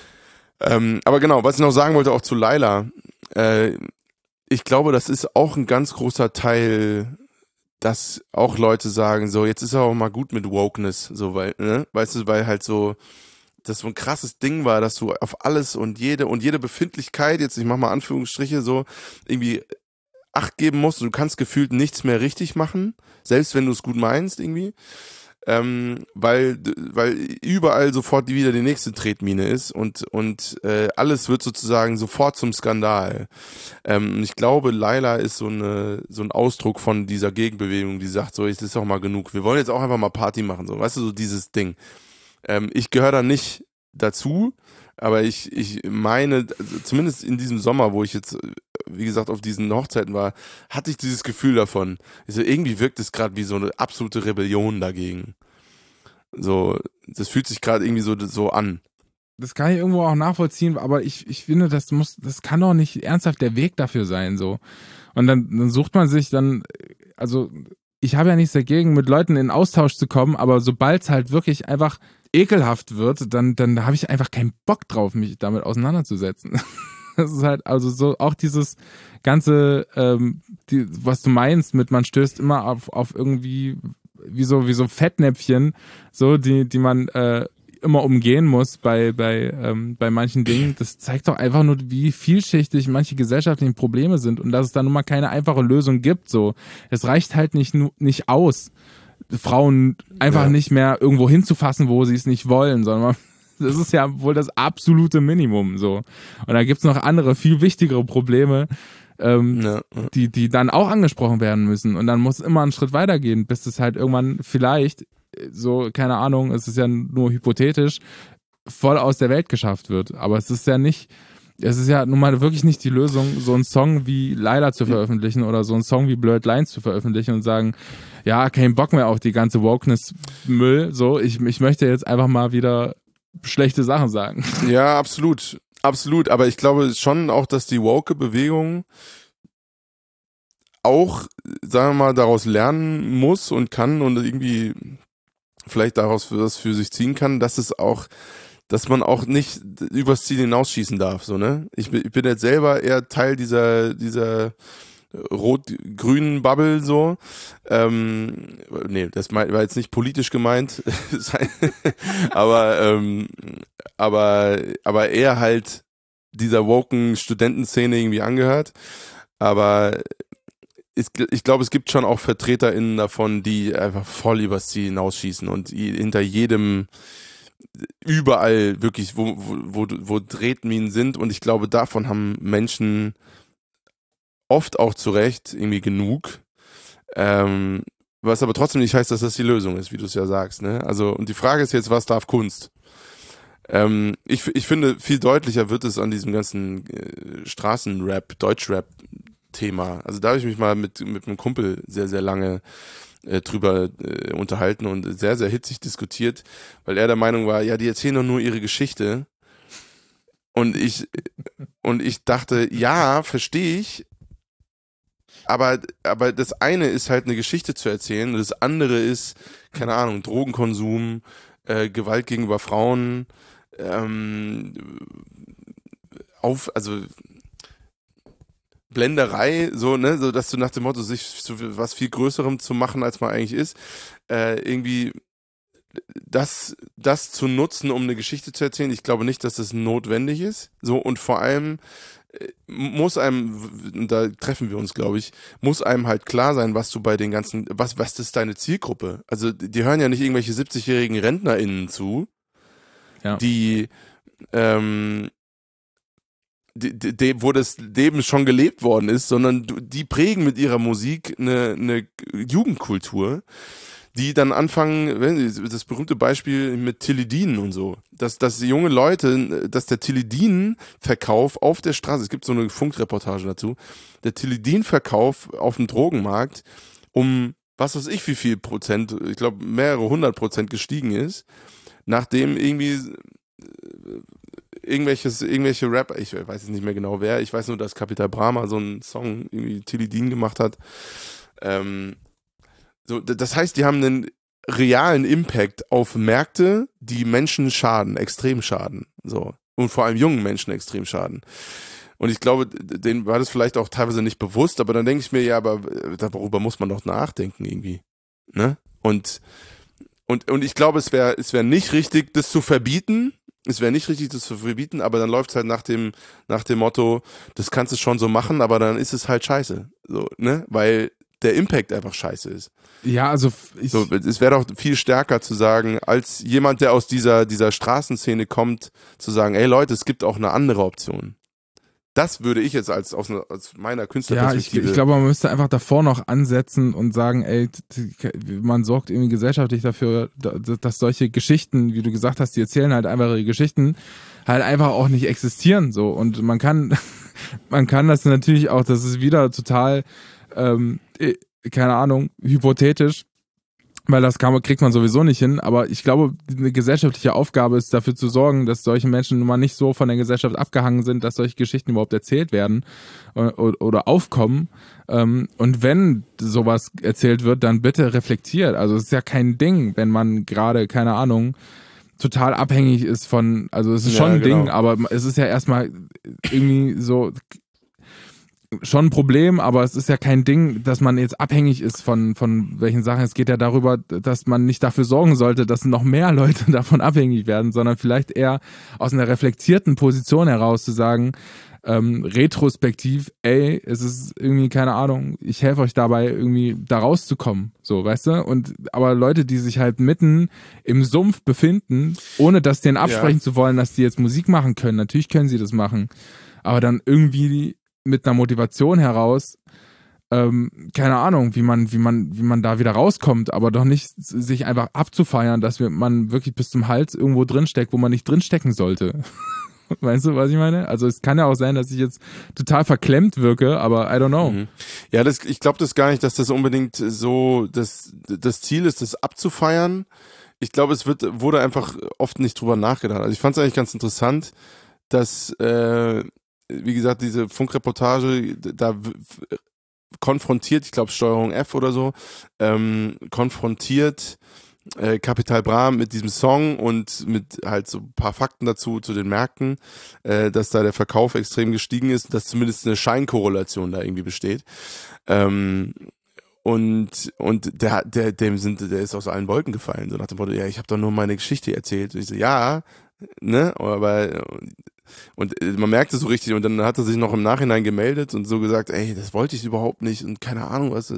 Ähm, aber genau, was ich noch sagen wollte, auch zu Laila. Äh, ich glaube, das ist auch ein ganz großer Teil, dass auch Leute sagen, so, jetzt ist auch mal gut mit Wokeness, so, weil, ne, weißt du, weil halt so, das so ein krasses Ding war, dass du auf alles und jede, und jede Befindlichkeit, jetzt, ich mach mal Anführungsstriche, so, irgendwie Acht geben musst, du kannst gefühlt nichts mehr richtig machen, selbst wenn du es gut meinst, irgendwie, ähm, weil, weil überall sofort wieder die nächste Tretmine ist und, und, äh, alles wird sozusagen sofort zum Skandal. Ähm, und ich glaube, Laila ist so eine, so ein Ausdruck von dieser Gegenbewegung, die sagt so, jetzt ist auch mal genug. Wir wollen jetzt auch einfach mal Party machen, so, weißt du, so dieses Ding. Ähm, ich gehöre da nicht dazu, aber ich, ich meine, also zumindest in diesem Sommer, wo ich jetzt, wie gesagt, auf diesen Hochzeiten war, hatte ich dieses Gefühl davon. Also irgendwie wirkt es gerade wie so eine absolute Rebellion dagegen. So, das fühlt sich gerade irgendwie so, so an. Das kann ich irgendwo auch nachvollziehen, aber ich, ich finde, das muss, das kann doch nicht ernsthaft der Weg dafür sein, so. Und dann, dann sucht man sich dann, also, ich habe ja nichts dagegen, mit Leuten in Austausch zu kommen, aber sobald es halt wirklich einfach ekelhaft wird, dann, dann habe ich einfach keinen Bock drauf, mich damit auseinanderzusetzen. Das ist halt, also so auch dieses ganze, ähm, die, was du meinst mit, man stößt immer auf, auf irgendwie, wie so, wie so Fettnäpfchen, so, die, die man äh, immer umgehen muss bei, bei, ähm, bei manchen Dingen. Das zeigt doch einfach nur, wie vielschichtig manche gesellschaftlichen Probleme sind und dass es da nun mal keine einfache Lösung gibt. So, es reicht halt nicht, nicht aus, Frauen einfach Ja. nicht mehr irgendwo hinzufassen, wo sie es nicht wollen, sondern man, das ist ja wohl das absolute Minimum. So. Und da gibt's noch andere, viel wichtigere Probleme, ähm, Ja. die, die dann auch angesprochen werden müssen. Und dann muss es immer einen Schritt weitergehen, bis es halt irgendwann vielleicht, so, keine Ahnung, es ist ja nur hypothetisch, voll aus der Welt geschafft wird. Aber es ist ja nicht, es ist ja nun mal wirklich nicht die Lösung, so einen Song wie Laila zu veröffentlichen oder so einen Song wie Blurred Lines zu veröffentlichen und sagen, ja, kein Bock mehr auf die ganze Wokeness-Müll, so, ich, ich möchte jetzt einfach mal wieder schlechte Sachen sagen. Ja, absolut. Absolut. Aber ich glaube schon auch, dass die Woke-Bewegung auch, sagen wir mal, daraus lernen muss und kann und irgendwie vielleicht daraus was für sich ziehen kann, dass es auch, dass man auch nicht übers Ziel hinausschießen darf, so, ne? Ich bin, ich bin jetzt selber eher Teil dieser, dieser rot-grünen Bubble, so. Ähm, nee, das war jetzt nicht politisch gemeint, aber, ähm, aber, aber eher halt dieser woken Studentenszene irgendwie angehört. Aber ich, ich glaube, es gibt schon auch VertreterInnen davon, die einfach voll übers Ziel hinausschießen und hinter jedem überall wirklich, wo, wo, wo, wo Tretminen sind, und ich glaube, davon haben Menschen oft auch zu Recht irgendwie genug, ähm, was aber trotzdem nicht heißt, dass das die Lösung ist, wie du es ja sagst, ne? Also, und die Frage ist jetzt, was darf Kunst? Ähm, ich, ich finde, viel deutlicher wird es an diesem ganzen äh, Straßenrap, Deutschrap-Thema. Also da habe ich mich mal mit, mit einem Kumpel sehr, sehr lange äh, drüber äh, unterhalten und sehr, sehr hitzig diskutiert, weil er der Meinung war, ja, die erzählen doch nur ihre Geschichte. Und ich, und ich dachte, ja, verstehe ich, aber, aber das eine ist halt eine Geschichte zu erzählen und das andere ist, keine Ahnung, Drogenkonsum, äh, Gewalt gegenüber Frauen, ähm, auf, also Blenderei, so, ne, so dass du nach dem Motto, sich zu was viel Größerem zu machen, als man eigentlich ist, äh, irgendwie das, das zu nutzen, um eine Geschichte zu erzählen. Ich glaube nicht, dass das notwendig ist. So, und vor allem äh, muss einem, da treffen wir uns, glaube ich, muss einem halt klar sein, was du bei den ganzen, was, was ist deine Zielgruppe? Also, die hören ja nicht irgendwelche siebzigjährigen RentnerInnen zu, Ja. die, ähm, die, die, die, wo das Leben schon gelebt worden ist, sondern die prägen mit ihrer Musik eine, eine Jugendkultur, die dann anfangen, das berühmte Beispiel mit Tilidin und so, dass, dass junge Leute, dass der Tilidin-Verkauf auf der Straße, es gibt so eine Funkreportage dazu, der Tilidin-Verkauf auf dem Drogenmarkt um, was weiß ich wie viel Prozent, ich glaube mehrere hundert Prozent gestiegen ist, nachdem irgendwie irgendwelches, irgendwelche Rapper, ich weiß jetzt nicht mehr genau wer, ich weiß nur, dass Capital Bra so einen Song irgendwie Tilidin gemacht hat. Ähm, so, das heißt, die haben einen realen Impact auf Märkte, die Menschen schaden, extrem schaden. So. Und vor allem jungen Menschen extrem schaden. Und ich glaube, denen war das vielleicht auch teilweise nicht bewusst, aber dann denke ich mir, ja, aber darüber muss man doch nachdenken irgendwie. Ne? Und, und, und ich glaube, es wäre, es wäre nicht richtig, das zu verbieten. Es wäre nicht richtig, das zu verbieten, aber dann läuft es halt nach dem, nach dem Motto, das kannst du schon so machen, aber dann ist es halt scheiße. So, ne? Weil der Impact einfach scheiße ist. Ja, also ich, so, es wäre doch viel stärker zu sagen, als jemand, der aus dieser, dieser Straßenszene kommt, zu sagen, ey Leute, es gibt auch eine andere Option. Das würde ich jetzt als aus, aus meiner ja, ich, Künstlerperspektive... ich glaube, man müsste einfach davor noch ansetzen und sagen, ey, man sorgt irgendwie gesellschaftlich dafür, dass solche Geschichten, wie du gesagt hast, die erzählen halt einfach ihre Geschichten, halt einfach auch nicht existieren, so. Und man kann, man kann das natürlich auch, das ist wieder total, ähm, keine Ahnung, hypothetisch, weil das kann, kriegt man sowieso nicht hin, aber ich glaube, eine gesellschaftliche Aufgabe ist dafür zu sorgen, dass solche Menschen nun mal nicht so von der Gesellschaft abgehangen sind, dass solche Geschichten überhaupt erzählt werden oder aufkommen. Und wenn sowas erzählt wird, dann bitte reflektiert. Also es ist ja kein Ding, wenn man gerade, keine Ahnung, total abhängig ist von, also es ist Ja, schon ein genau. Ding, aber es ist ja erstmal irgendwie so schon ein Problem, aber es ist ja kein Ding, dass man jetzt abhängig ist von, von welchen Sachen. Es geht ja darüber, dass man nicht dafür sorgen sollte, dass noch mehr Leute davon abhängig werden, sondern vielleicht eher aus einer reflektierten Position heraus zu sagen, ähm, retrospektiv, ey, es ist irgendwie, keine Ahnung, ich helfe euch dabei, irgendwie da rauszukommen, so, weißt du? Und aber Leute, die sich halt mitten im Sumpf befinden, ohne das denen absprechen Ja. zu wollen, dass die jetzt Musik machen können, natürlich können sie das machen, aber dann irgendwie mit einer Motivation heraus, ähm, keine Ahnung, wie man, wie man, wie man da wieder rauskommt, aber doch nicht sich einfach abzufeiern, dass man wirklich bis zum Hals irgendwo drinsteckt, wo man nicht drinstecken sollte. Weißt du, was ich meine? Also es kann ja auch sein, dass ich jetzt total verklemmt wirke, aber I don't know. Mhm. Ja, das, ich glaube das gar nicht, dass das unbedingt so das, das Ziel ist, das abzufeiern. Ich glaube, es wird, wurde einfach oft nicht drüber nachgedacht. Also ich fand es eigentlich ganz interessant, dass, äh, wie gesagt, diese Funkreportage da w- w- konfrontiert, ich glaube Steuerung F oder so, ähm, konfrontiert äh, Capital Bra mit diesem Song und mit halt so ein paar Fakten dazu, zu den Märkten, äh, dass da der Verkauf extrem gestiegen ist, dass zumindest eine Scheinkorrelation da irgendwie besteht. Ähm, und und der der dem sind der ist aus allen Wolken gefallen, so nach dem Motto, ja, ich habe doch nur meine Geschichte erzählt. Und ich so, ja, ne, aber und äh, man merkte so richtig und dann hat er sich noch im Nachhinein gemeldet und so gesagt, ey, das wollte ich überhaupt nicht und keine Ahnung was.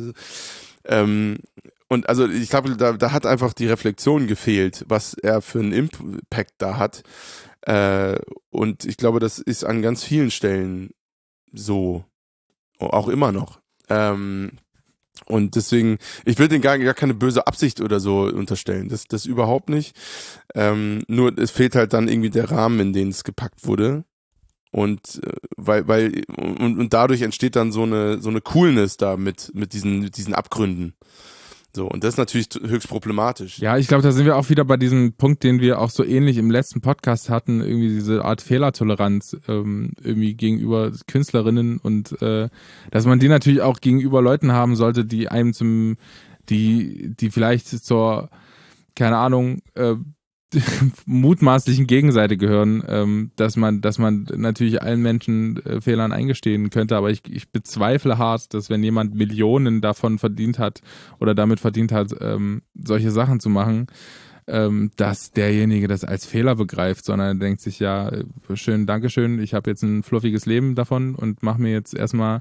Ähm, und also ich glaube, da, da hat einfach die Reflexion gefehlt, was er für einen Impact da hat. Äh, und ich glaube, das ist an ganz vielen Stellen so, auch immer noch. Ähm, und deswegen, ich will denen gar, gar keine böse Absicht oder so unterstellen, das, das überhaupt nicht. Ähm, nur es fehlt halt dann irgendwie der Rahmen, in den es gepackt wurde. Und äh, weil, weil, und, und dadurch entsteht dann so eine, so eine Coolness da mit, mit diesen, mit diesen Abgründen. So, und das ist natürlich höchst problematisch. Ja, ich glaube, da sind wir auch wieder bei diesem Punkt, den wir auch so ähnlich im letzten Podcast hatten, irgendwie diese Art Fehlertoleranz ähm, irgendwie gegenüber Künstlerinnen und äh, dass man die natürlich auch gegenüber Leuten haben sollte, die einem zum, die, die vielleicht zur, keine Ahnung, äh, mutmaßlichen Gegenseite gehören, ähm, dass man, dass man natürlich allen Menschen äh, Fehlern eingestehen könnte, aber ich, ich bezweifle hart, dass wenn jemand Millionen davon verdient hat oder damit verdient hat, ähm, solche Sachen zu machen, ähm, dass derjenige das als Fehler begreift, sondern er denkt sich, ja, äh, schön, Dankeschön, ich habe jetzt ein fluffiges Leben davon und mache mir jetzt erstmal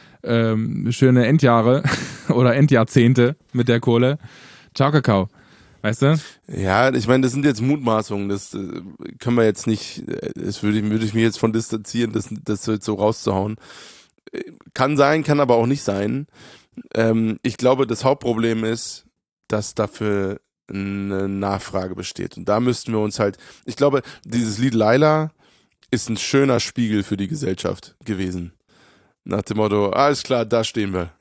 ähm, schöne Endjahre oder Endjahrzehnte mit der Kohle. Ciao, Kakao. Weißt du? Ja, ich meine, das sind jetzt Mutmaßungen, das äh, können wir jetzt nicht, äh, das würde ich, würde ich mich jetzt von distanzieren, das, das jetzt so rauszuhauen. Äh, Kann sein, kann aber auch nicht sein. Ähm, ich glaube, das Hauptproblem ist, dass dafür eine Nachfrage besteht. Und da müssten wir uns halt, ich glaube, dieses Lied Laila ist ein schöner Spiegel für die Gesellschaft gewesen. Nach dem Motto, alles klar, da stehen wir.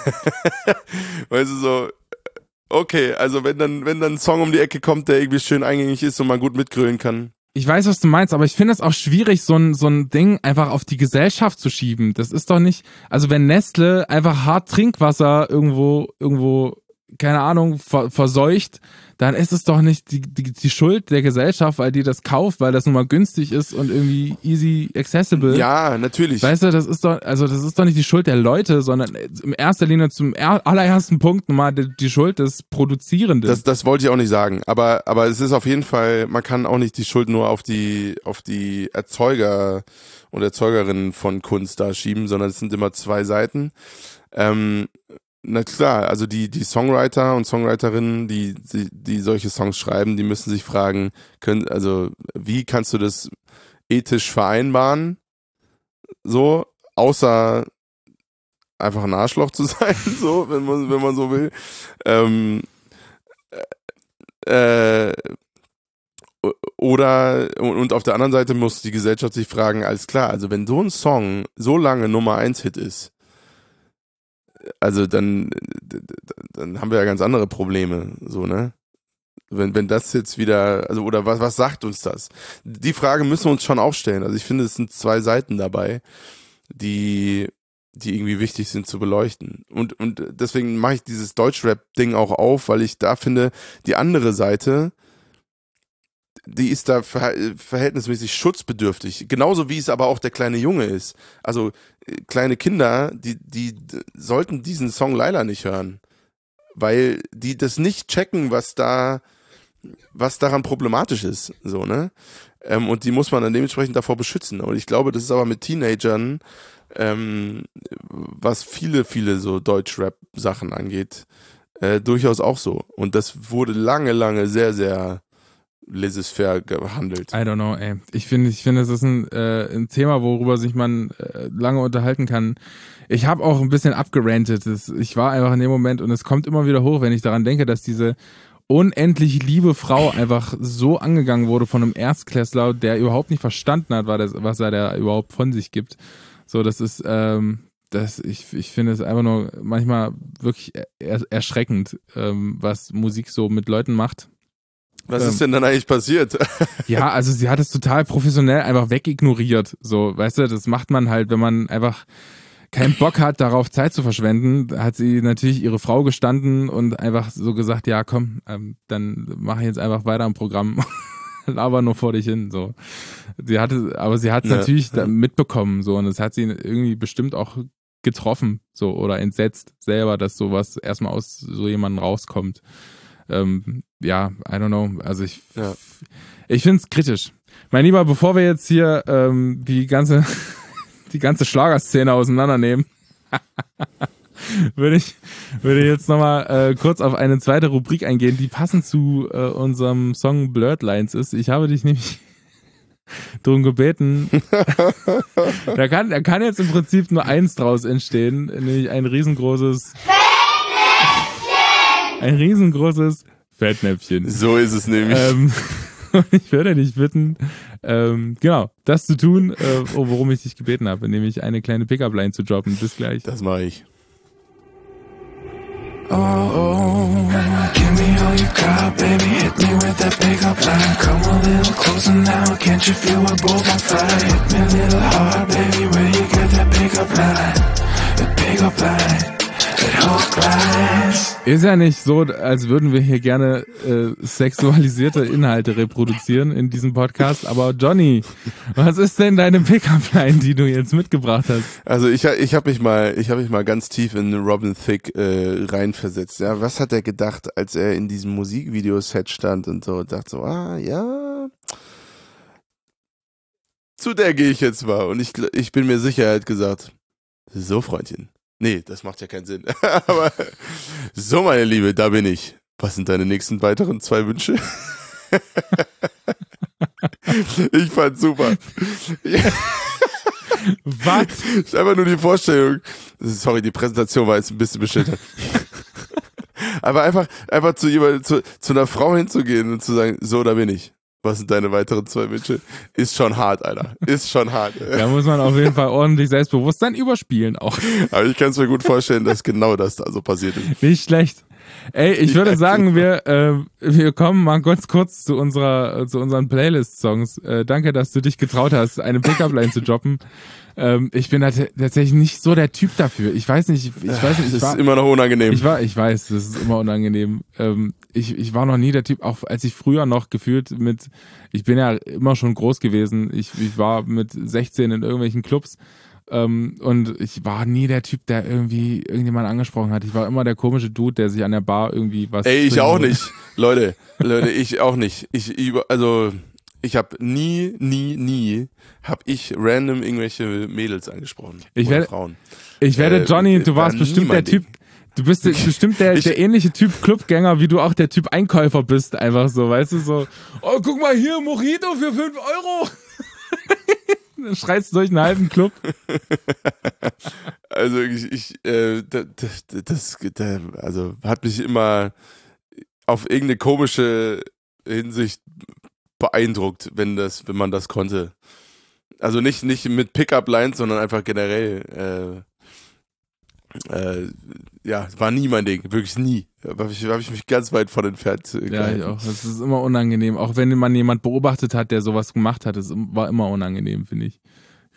Weißt du, so, okay, also wenn dann, wenn dann ein Song um die Ecke kommt, der irgendwie schön eingängig ist und man gut mitgrölen kann. Ich weiß, was du meinst, aber ich finde es auch schwierig, so ein, so ein Ding einfach auf die Gesellschaft zu schieben. Das ist doch nicht, also wenn Nestle einfach hart Trinkwasser irgendwo, irgendwo, keine Ahnung, ver, verseucht, dann ist es doch nicht die, die, die Schuld der Gesellschaft, weil die das kauft, weil das nun mal günstig ist und irgendwie easy accessible. Ja, natürlich. Weißt du, das ist doch, also das ist doch nicht die Schuld der Leute, sondern in erster Linie zum er, allerersten Punkt nochmal die, die Schuld des Produzierenden. Das, das wollte ich auch nicht sagen. Aber, aber es ist auf jeden Fall, man kann auch nicht die Schuld nur auf die, auf die Erzeuger und Erzeugerinnen von Kunst da schieben, sondern es sind immer zwei Seiten. Ähm, na klar, also die, die Songwriter und Songwriterinnen, die, die, die solche Songs schreiben, die müssen sich fragen, können, also, wie kannst du das ethisch vereinbaren? So, außer einfach ein Arschloch zu sein, so, wenn man, wenn man so will. Ähm, äh, oder, und auf der anderen Seite muss die Gesellschaft sich fragen, alles klar, also wenn so ein Song so lange Nummer eins Hit ist, also dann, dann haben wir ja ganz andere Probleme, so, ne? Wenn, wenn das jetzt wieder, also, oder was, was sagt uns das? Die Frage müssen wir uns schon auch stellen. Also ich finde, es sind zwei Seiten dabei, die, die irgendwie wichtig sind zu beleuchten. Und, und deswegen mache ich dieses Deutschrap-Ding auch auf, weil ich da finde, die andere Seite, die ist da ver verhältnismäßig schutzbedürftig. Genauso wie es aber auch der kleine Junge ist. Also äh, kleine Kinder, die, die d- sollten diesen Song leider nicht hören. Weil die das nicht checken, was da, was daran problematisch ist. So, ne? Ähm, und die muss man dann dementsprechend davor beschützen. Und ich glaube, das ist aber mit Teenagern, ähm, was viele, viele so Deutsch-Rap-Sachen angeht, äh, durchaus auch so. Und das wurde lange, lange sehr, sehr laissez-faire gehandelt. I don't know, ey. Ich finde, ich finde, es ist ein, äh, ein Thema, worüber sich man äh, lange unterhalten kann. Ich habe auch ein bisschen abgerantet. Das, ich war einfach in dem Moment und es kommt immer wieder hoch, wenn ich daran denke, dass diese unendlich liebe Frau einfach so angegangen wurde von einem Erstklässler, der überhaupt nicht verstanden hat, was er da überhaupt von sich gibt. So, das ist, ähm, das, ich, ich finde es einfach nur manchmal wirklich er, erschreckend, ähm, was Musik so mit Leuten macht. Was ist denn dann eigentlich passiert? Ja, also sie hat es total professionell einfach wegignoriert. So, weißt du, das macht man halt, wenn man einfach keinen Bock hat, darauf Zeit zu verschwenden, hat sie natürlich ihre Frau gestanden und einfach so gesagt, ja komm, ähm, dann mache ich jetzt einfach weiter am Programm. Laber nur vor dich hin. So. Sie hatte, aber sie hat es Ja, natürlich ja. mitbekommen, so, und es hat sie irgendwie bestimmt auch getroffen, so, oder entsetzt selber, dass sowas erstmal aus so jemandem rauskommt. Ähm, ja, I don't know. Also ich, Ja. ich finde es kritisch. Mein Lieber, bevor wir jetzt hier ähm, die ganze, die ganze Schlagerszene auseinandernehmen, würde ich, würde ich jetzt nochmal äh, kurz auf eine zweite Rubrik eingehen, die passend zu äh, unserem Song Blurred Lines ist. Ich habe dich nämlich darum gebeten, da kann, da kann jetzt im Prinzip nur eins draus entstehen, nämlich ein riesengroßes Ein riesengroßes Fettnäpfchen. So ist es nämlich. Ähm, ich würde dich bitten, ähm, genau, das zu tun, äh, worum ich dich gebeten habe, nämlich eine kleine Pickup-Line zu droppen. Bis gleich. Das mache ich. Oh, oh, give me all you got, baby. Hit me with that pickup line. Come a little closer now. Can't you feel we're both on fire? Hit me a little hard, baby. Where you get that pickup line? The pickup line. Ist ja nicht so, als würden wir hier gerne äh, sexualisierte Inhalte reproduzieren in diesem Podcast, aber Johnny, was ist denn deine Pickup-Line, die du jetzt mitgebracht hast? Also ich, ich habe mich mal, ich habe mich mal ganz tief in Robin Thicke äh, reinversetzt. Ja, was hat er gedacht, als er in diesem Musikvideo-Set stand und so, und dachte so, ah ja, zu der gehe ich jetzt mal. Und ich, ich bin mir sicher, er hat gesagt, so Freundchen. Nee, das macht ja keinen Sinn. Aber so, meine Liebe, da bin ich. Was sind deine nächsten weiteren zwei Wünsche? Ich fand's super. Was? Ist einfach nur die Vorstellung. Sorry, die Präsentation war jetzt ein bisschen beschildert. Aber einfach, einfach zu jemand, zu, zu einer Frau hinzugehen und zu sagen, so, da bin ich. Was sind deine weiteren zwei Wünsche? Ist schon hart, Alter. Ist schon hart. Da muss man auf jeden Fall ordentlich Selbstbewusstsein überspielen auch. Aber ich kann es mir gut vorstellen, dass genau das da so passiert ist. Nicht schlecht. Ey, ich würde sagen, wir, äh, wir kommen mal ganz kurz zu unserer, zu unseren Playlist-Songs. Äh, danke, dass du dich getraut hast, eine Pickup-Line zu droppen. Ähm, ich bin da t- tatsächlich nicht so der Typ dafür. Ich weiß nicht, ich weiß nicht. Ich Das war, ist immer noch unangenehm. Ich war, ich weiß, das ist immer unangenehm. Ähm, ich, ich war noch nie der Typ, auch als ich früher noch gefühlt mit, ich bin ja immer schon groß gewesen. Ich, ich war mit sechzehn in irgendwelchen Clubs. Ähm, und ich war nie der Typ, der irgendwie irgendjemand angesprochen hat. Ich war immer der komische Dude, der sich an der Bar irgendwie was... Ey, ich trinken auch wollte. nicht. Leute, Leute, ich auch nicht. Ich über, also ich habe nie, nie, nie habe ich random irgendwelche Mädels angesprochen. Ich oder werde- Frauen. Ich werde, Äh, Johnny, du war warst nie bestimmt mein der Ding. Typ, du bist der- bestimmt der, Ich- der ähnliche Typ Clubgänger, wie du auch der Typ Einkäufer bist, einfach so, weißt du, so, oh, guck mal hier, Mojito für fünf Euro. Dann schreist du durch einen halben Club. Also ich, ich äh, das, das, das, also hat mich immer auf irgendeine komische Hinsicht beeindruckt, wenn das, wenn man das konnte. Also nicht nicht mit Pickup-Lines, sondern einfach generell. Äh, äh, ja, war nie mein Ding, wirklich nie. Da habe ich, hab ich mich ganz weit von entfernt. äh, Ja, gehalten. ich auch. Das ist immer unangenehm. Auch wenn man jemand beobachtet hat, der sowas gemacht hat, es war immer unangenehm, finde ich.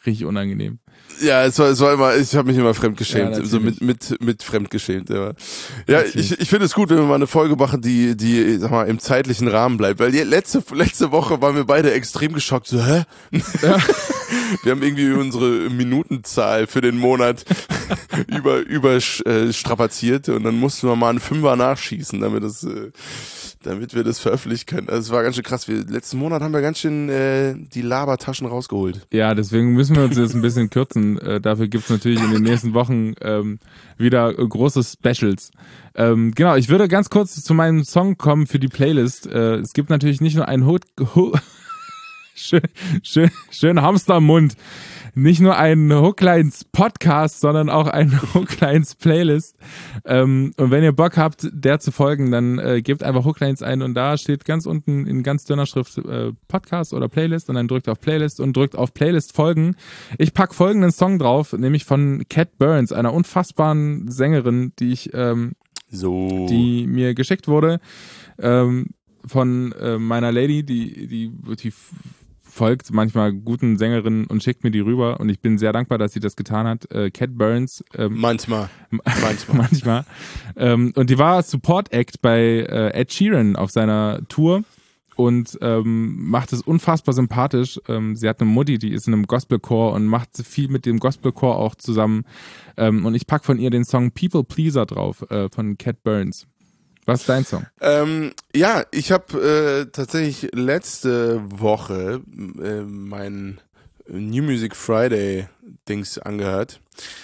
richtig unangenehm. Ja, es war, es war immer, ich habe mich immer fremdgeschämt, Ja, so mit mit mit fremdgeschämt immer. Ja, Natürlich. ich ich finde es gut, wenn wir mal eine Folge machen, die die sag mal im zeitlichen Rahmen bleibt, weil die letzte letzte Woche waren wir beide extrem geschockt, so hä? Ja. Wir haben irgendwie unsere Minutenzahl für den Monat über über äh, strapaziert und dann mussten wir mal einen Fünfer nachschießen, damit das äh, damit wir das veröffentlichen können. Also es war ganz schön krass. Wir, letzten Monat haben wir ganz schön äh, die Labertaschen rausgeholt. Ja, deswegen müssen wir uns jetzt ein bisschen kürzen. Äh, dafür gibt's natürlich in den nächsten Wochen ähm, wieder äh, große Specials. Ähm, genau, ich würde ganz kurz zu meinem Song kommen für die Playlist. Äh, es gibt natürlich nicht nur einen Ho Ho schön, schön, schön Hamster im Mund. Nicht nur ein Hooklines Podcast, sondern auch ein Hooklines Playlist. Ähm, und wenn ihr Bock habt, der zu folgen, dann äh, gebt einfach Hooklines ein und da steht ganz unten in ganz dünner Schrift äh, Podcast oder Playlist und dann drückt auf Playlist und drückt auf Playlist folgen. Ich pack folgenden Song drauf, nämlich von Cat Burns, einer unfassbaren Sängerin, die ich, ähm, So. die mir geschickt wurde ähm, von äh, meiner Lady, die die die folgt manchmal guten Sängerinnen und schickt mir die rüber und ich bin sehr dankbar, dass sie das getan hat. Äh, Cat Burns. Ähm, Manchmal. Manchmal. manchmal. Ähm, und die war Support Act bei äh, Ed Sheeran auf seiner Tour und ähm, macht es unfassbar sympathisch. Ähm, sie hat eine Mutti, die ist in einem Gospelchor und macht viel mit dem Gospelchor auch zusammen. Ähm, und ich pack von ihr den Song People Pleaser drauf äh, von Cat Burns. Was ist dein Song? Ähm, ja, ich habe äh, tatsächlich letzte Woche äh, mein New Music Friday Dings angehört.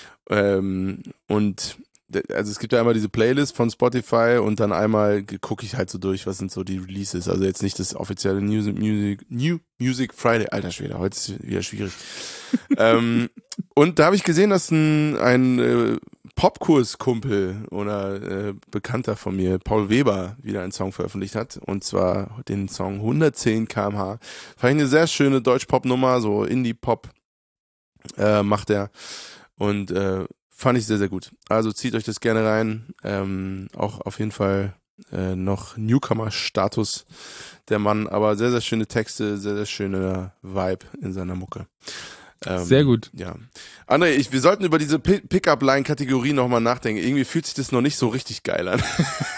Ähm, und also es gibt ja einmal diese Playlist von Spotify und dann einmal gucke ich halt so durch, was sind so die Releases. Also jetzt nicht das offizielle New Music, New Music Friday. Alter Schwede, heute ist wieder schwierig. ähm, und da habe ich gesehen, dass ein, ein äh, Popkurs-Kumpel oder äh, Bekannter von mir, Paul Weber, wieder einen Song veröffentlicht hat. Und zwar den Song hundertzehn Kilometer pro Stunde. Fand ich eine sehr schöne Deutsch-Pop-Nummer, so Indie-Pop äh, macht er. Und äh, fand ich sehr, sehr gut. Also zieht euch das gerne rein. Ähm, auch auf jeden Fall äh, noch Newcomer-Status der Mann, aber sehr, sehr schöne Texte, sehr, sehr schöner Vibe in seiner Mucke. Ähm, Sehr gut. Ja. André, ich, wir sollten über diese P- Pickup-Line-Kategorie nochmal nachdenken. Irgendwie fühlt sich das noch nicht so richtig geil an.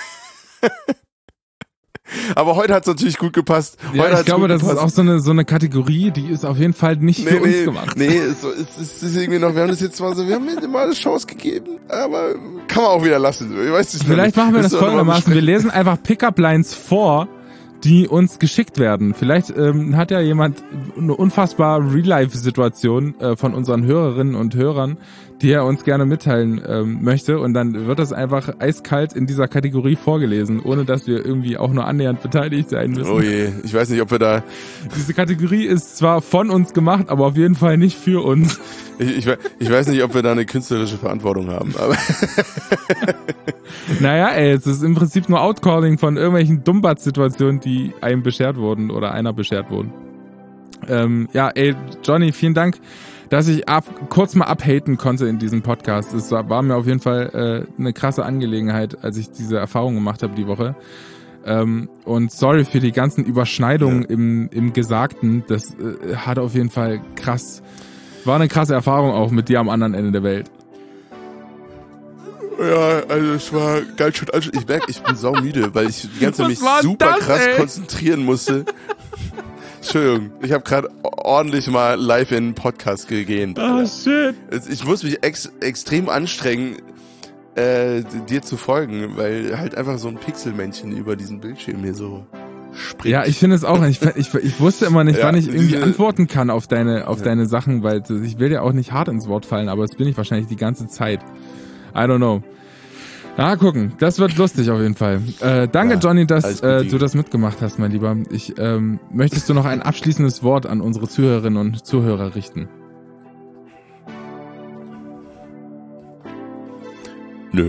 Aber heute hat es natürlich gut gepasst. Ja, heute ich hat's glaube, gut das gepasst. ist auch so eine so eine Kategorie, die ist auf jeden Fall nicht Nee, für uns nee, gemacht. nee, es, es, es ist irgendwie noch, wir haben das jetzt mal so, wir haben mir mal eine Chance gegeben, aber kann man auch wieder lassen. Ich weiß nicht, Vielleicht machen wir das Müssen noch mal folgendermaßen. Wir besprechen. lesen einfach Pickup-Lines vor, die uns geschickt werden. Vielleicht ähm, hat ja jemand eine unfassbar Real-Life-Situation äh, von unseren Hörerinnen und Hörern, die er uns gerne mitteilen ähm, möchte. Und dann wird das einfach eiskalt in dieser Kategorie vorgelesen, ohne dass wir irgendwie auch nur annähernd beteiligt sein müssen. Oh je, ich weiß nicht, ob wir da, Diese Kategorie ist zwar von uns gemacht, aber auf jeden Fall nicht für uns. ich, ich, we- ich weiß nicht, ob wir da eine künstlerische Verantwortung haben, aber Naja, ey, es ist im Prinzip nur Outcalling von irgendwelchen Dummbad-Situationen, die einem beschert wurden oder einer beschert wurden. Ähm, ja, ey, Johnny, vielen Dank, dass ich ab, kurz mal abhaten konnte in diesem Podcast. Es war, war mir auf jeden Fall äh, eine krasse Angelegenheit, als ich diese Erfahrung gemacht habe die Woche. Ähm, und sorry für die ganzen Überschneidungen Ja. im, im Gesagten. Das äh, hat auf jeden Fall krass, war eine krasse Erfahrung auch mit dir am anderen Ende der Welt. ja, also es war ganz schön anstrengend. Ich merke, ich bin saumüde, weil ich die ganze Zeit Was mich war super das, krass ey? konzentrieren musste. Entschuldigung, ich habe gerade ordentlich mal live in einen Podcast gegeben. Oh, shit. Ich muss mich ex extrem anstrengen, äh, dir zu folgen, weil halt einfach so ein Pixelmännchen über diesen Bildschirm hier so springt. Ja, ich finde es auch. Ich, ich, ich wusste immer nicht, Ja, wann ich irgendwie diese- antworten kann auf deine, auf Ja. deine Sachen, weil ich will ja auch nicht hart ins Wort fallen, aber das bin ich wahrscheinlich die ganze Zeit. I don't know. Ah, gucken. Das wird lustig auf jeden Fall. Äh, danke, Ja, Johnny, dass alles äh, Gute. du das mitgemacht hast, mein Lieber. Ich, ähm, möchtest du noch ein abschließendes Wort an unsere Zuhörerinnen und Zuhörer richten? Nö.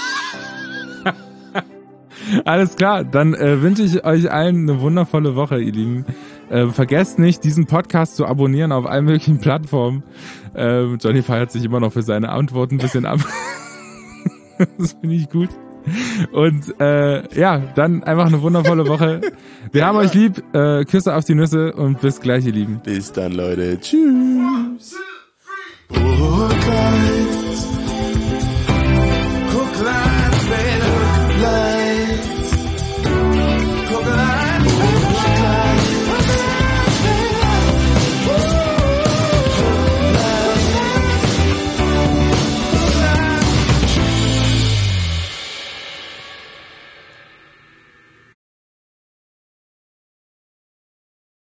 Alles klar, dann äh, wünsche ich euch allen eine wundervolle Woche, ihr Lieben. Äh, vergesst nicht, diesen Podcast zu abonnieren auf allen möglichen Plattformen. Äh, Johnny feiert sich immer noch für seine Antworten ein bisschen ab. Das finde ich gut. Und äh, ja, dann einfach eine wundervolle Woche. Wir haben euch lieb. Äh, Küsse auf die Nüsse und bis gleich, ihr Lieben. Bis dann, Leute. Tschüss. Oh,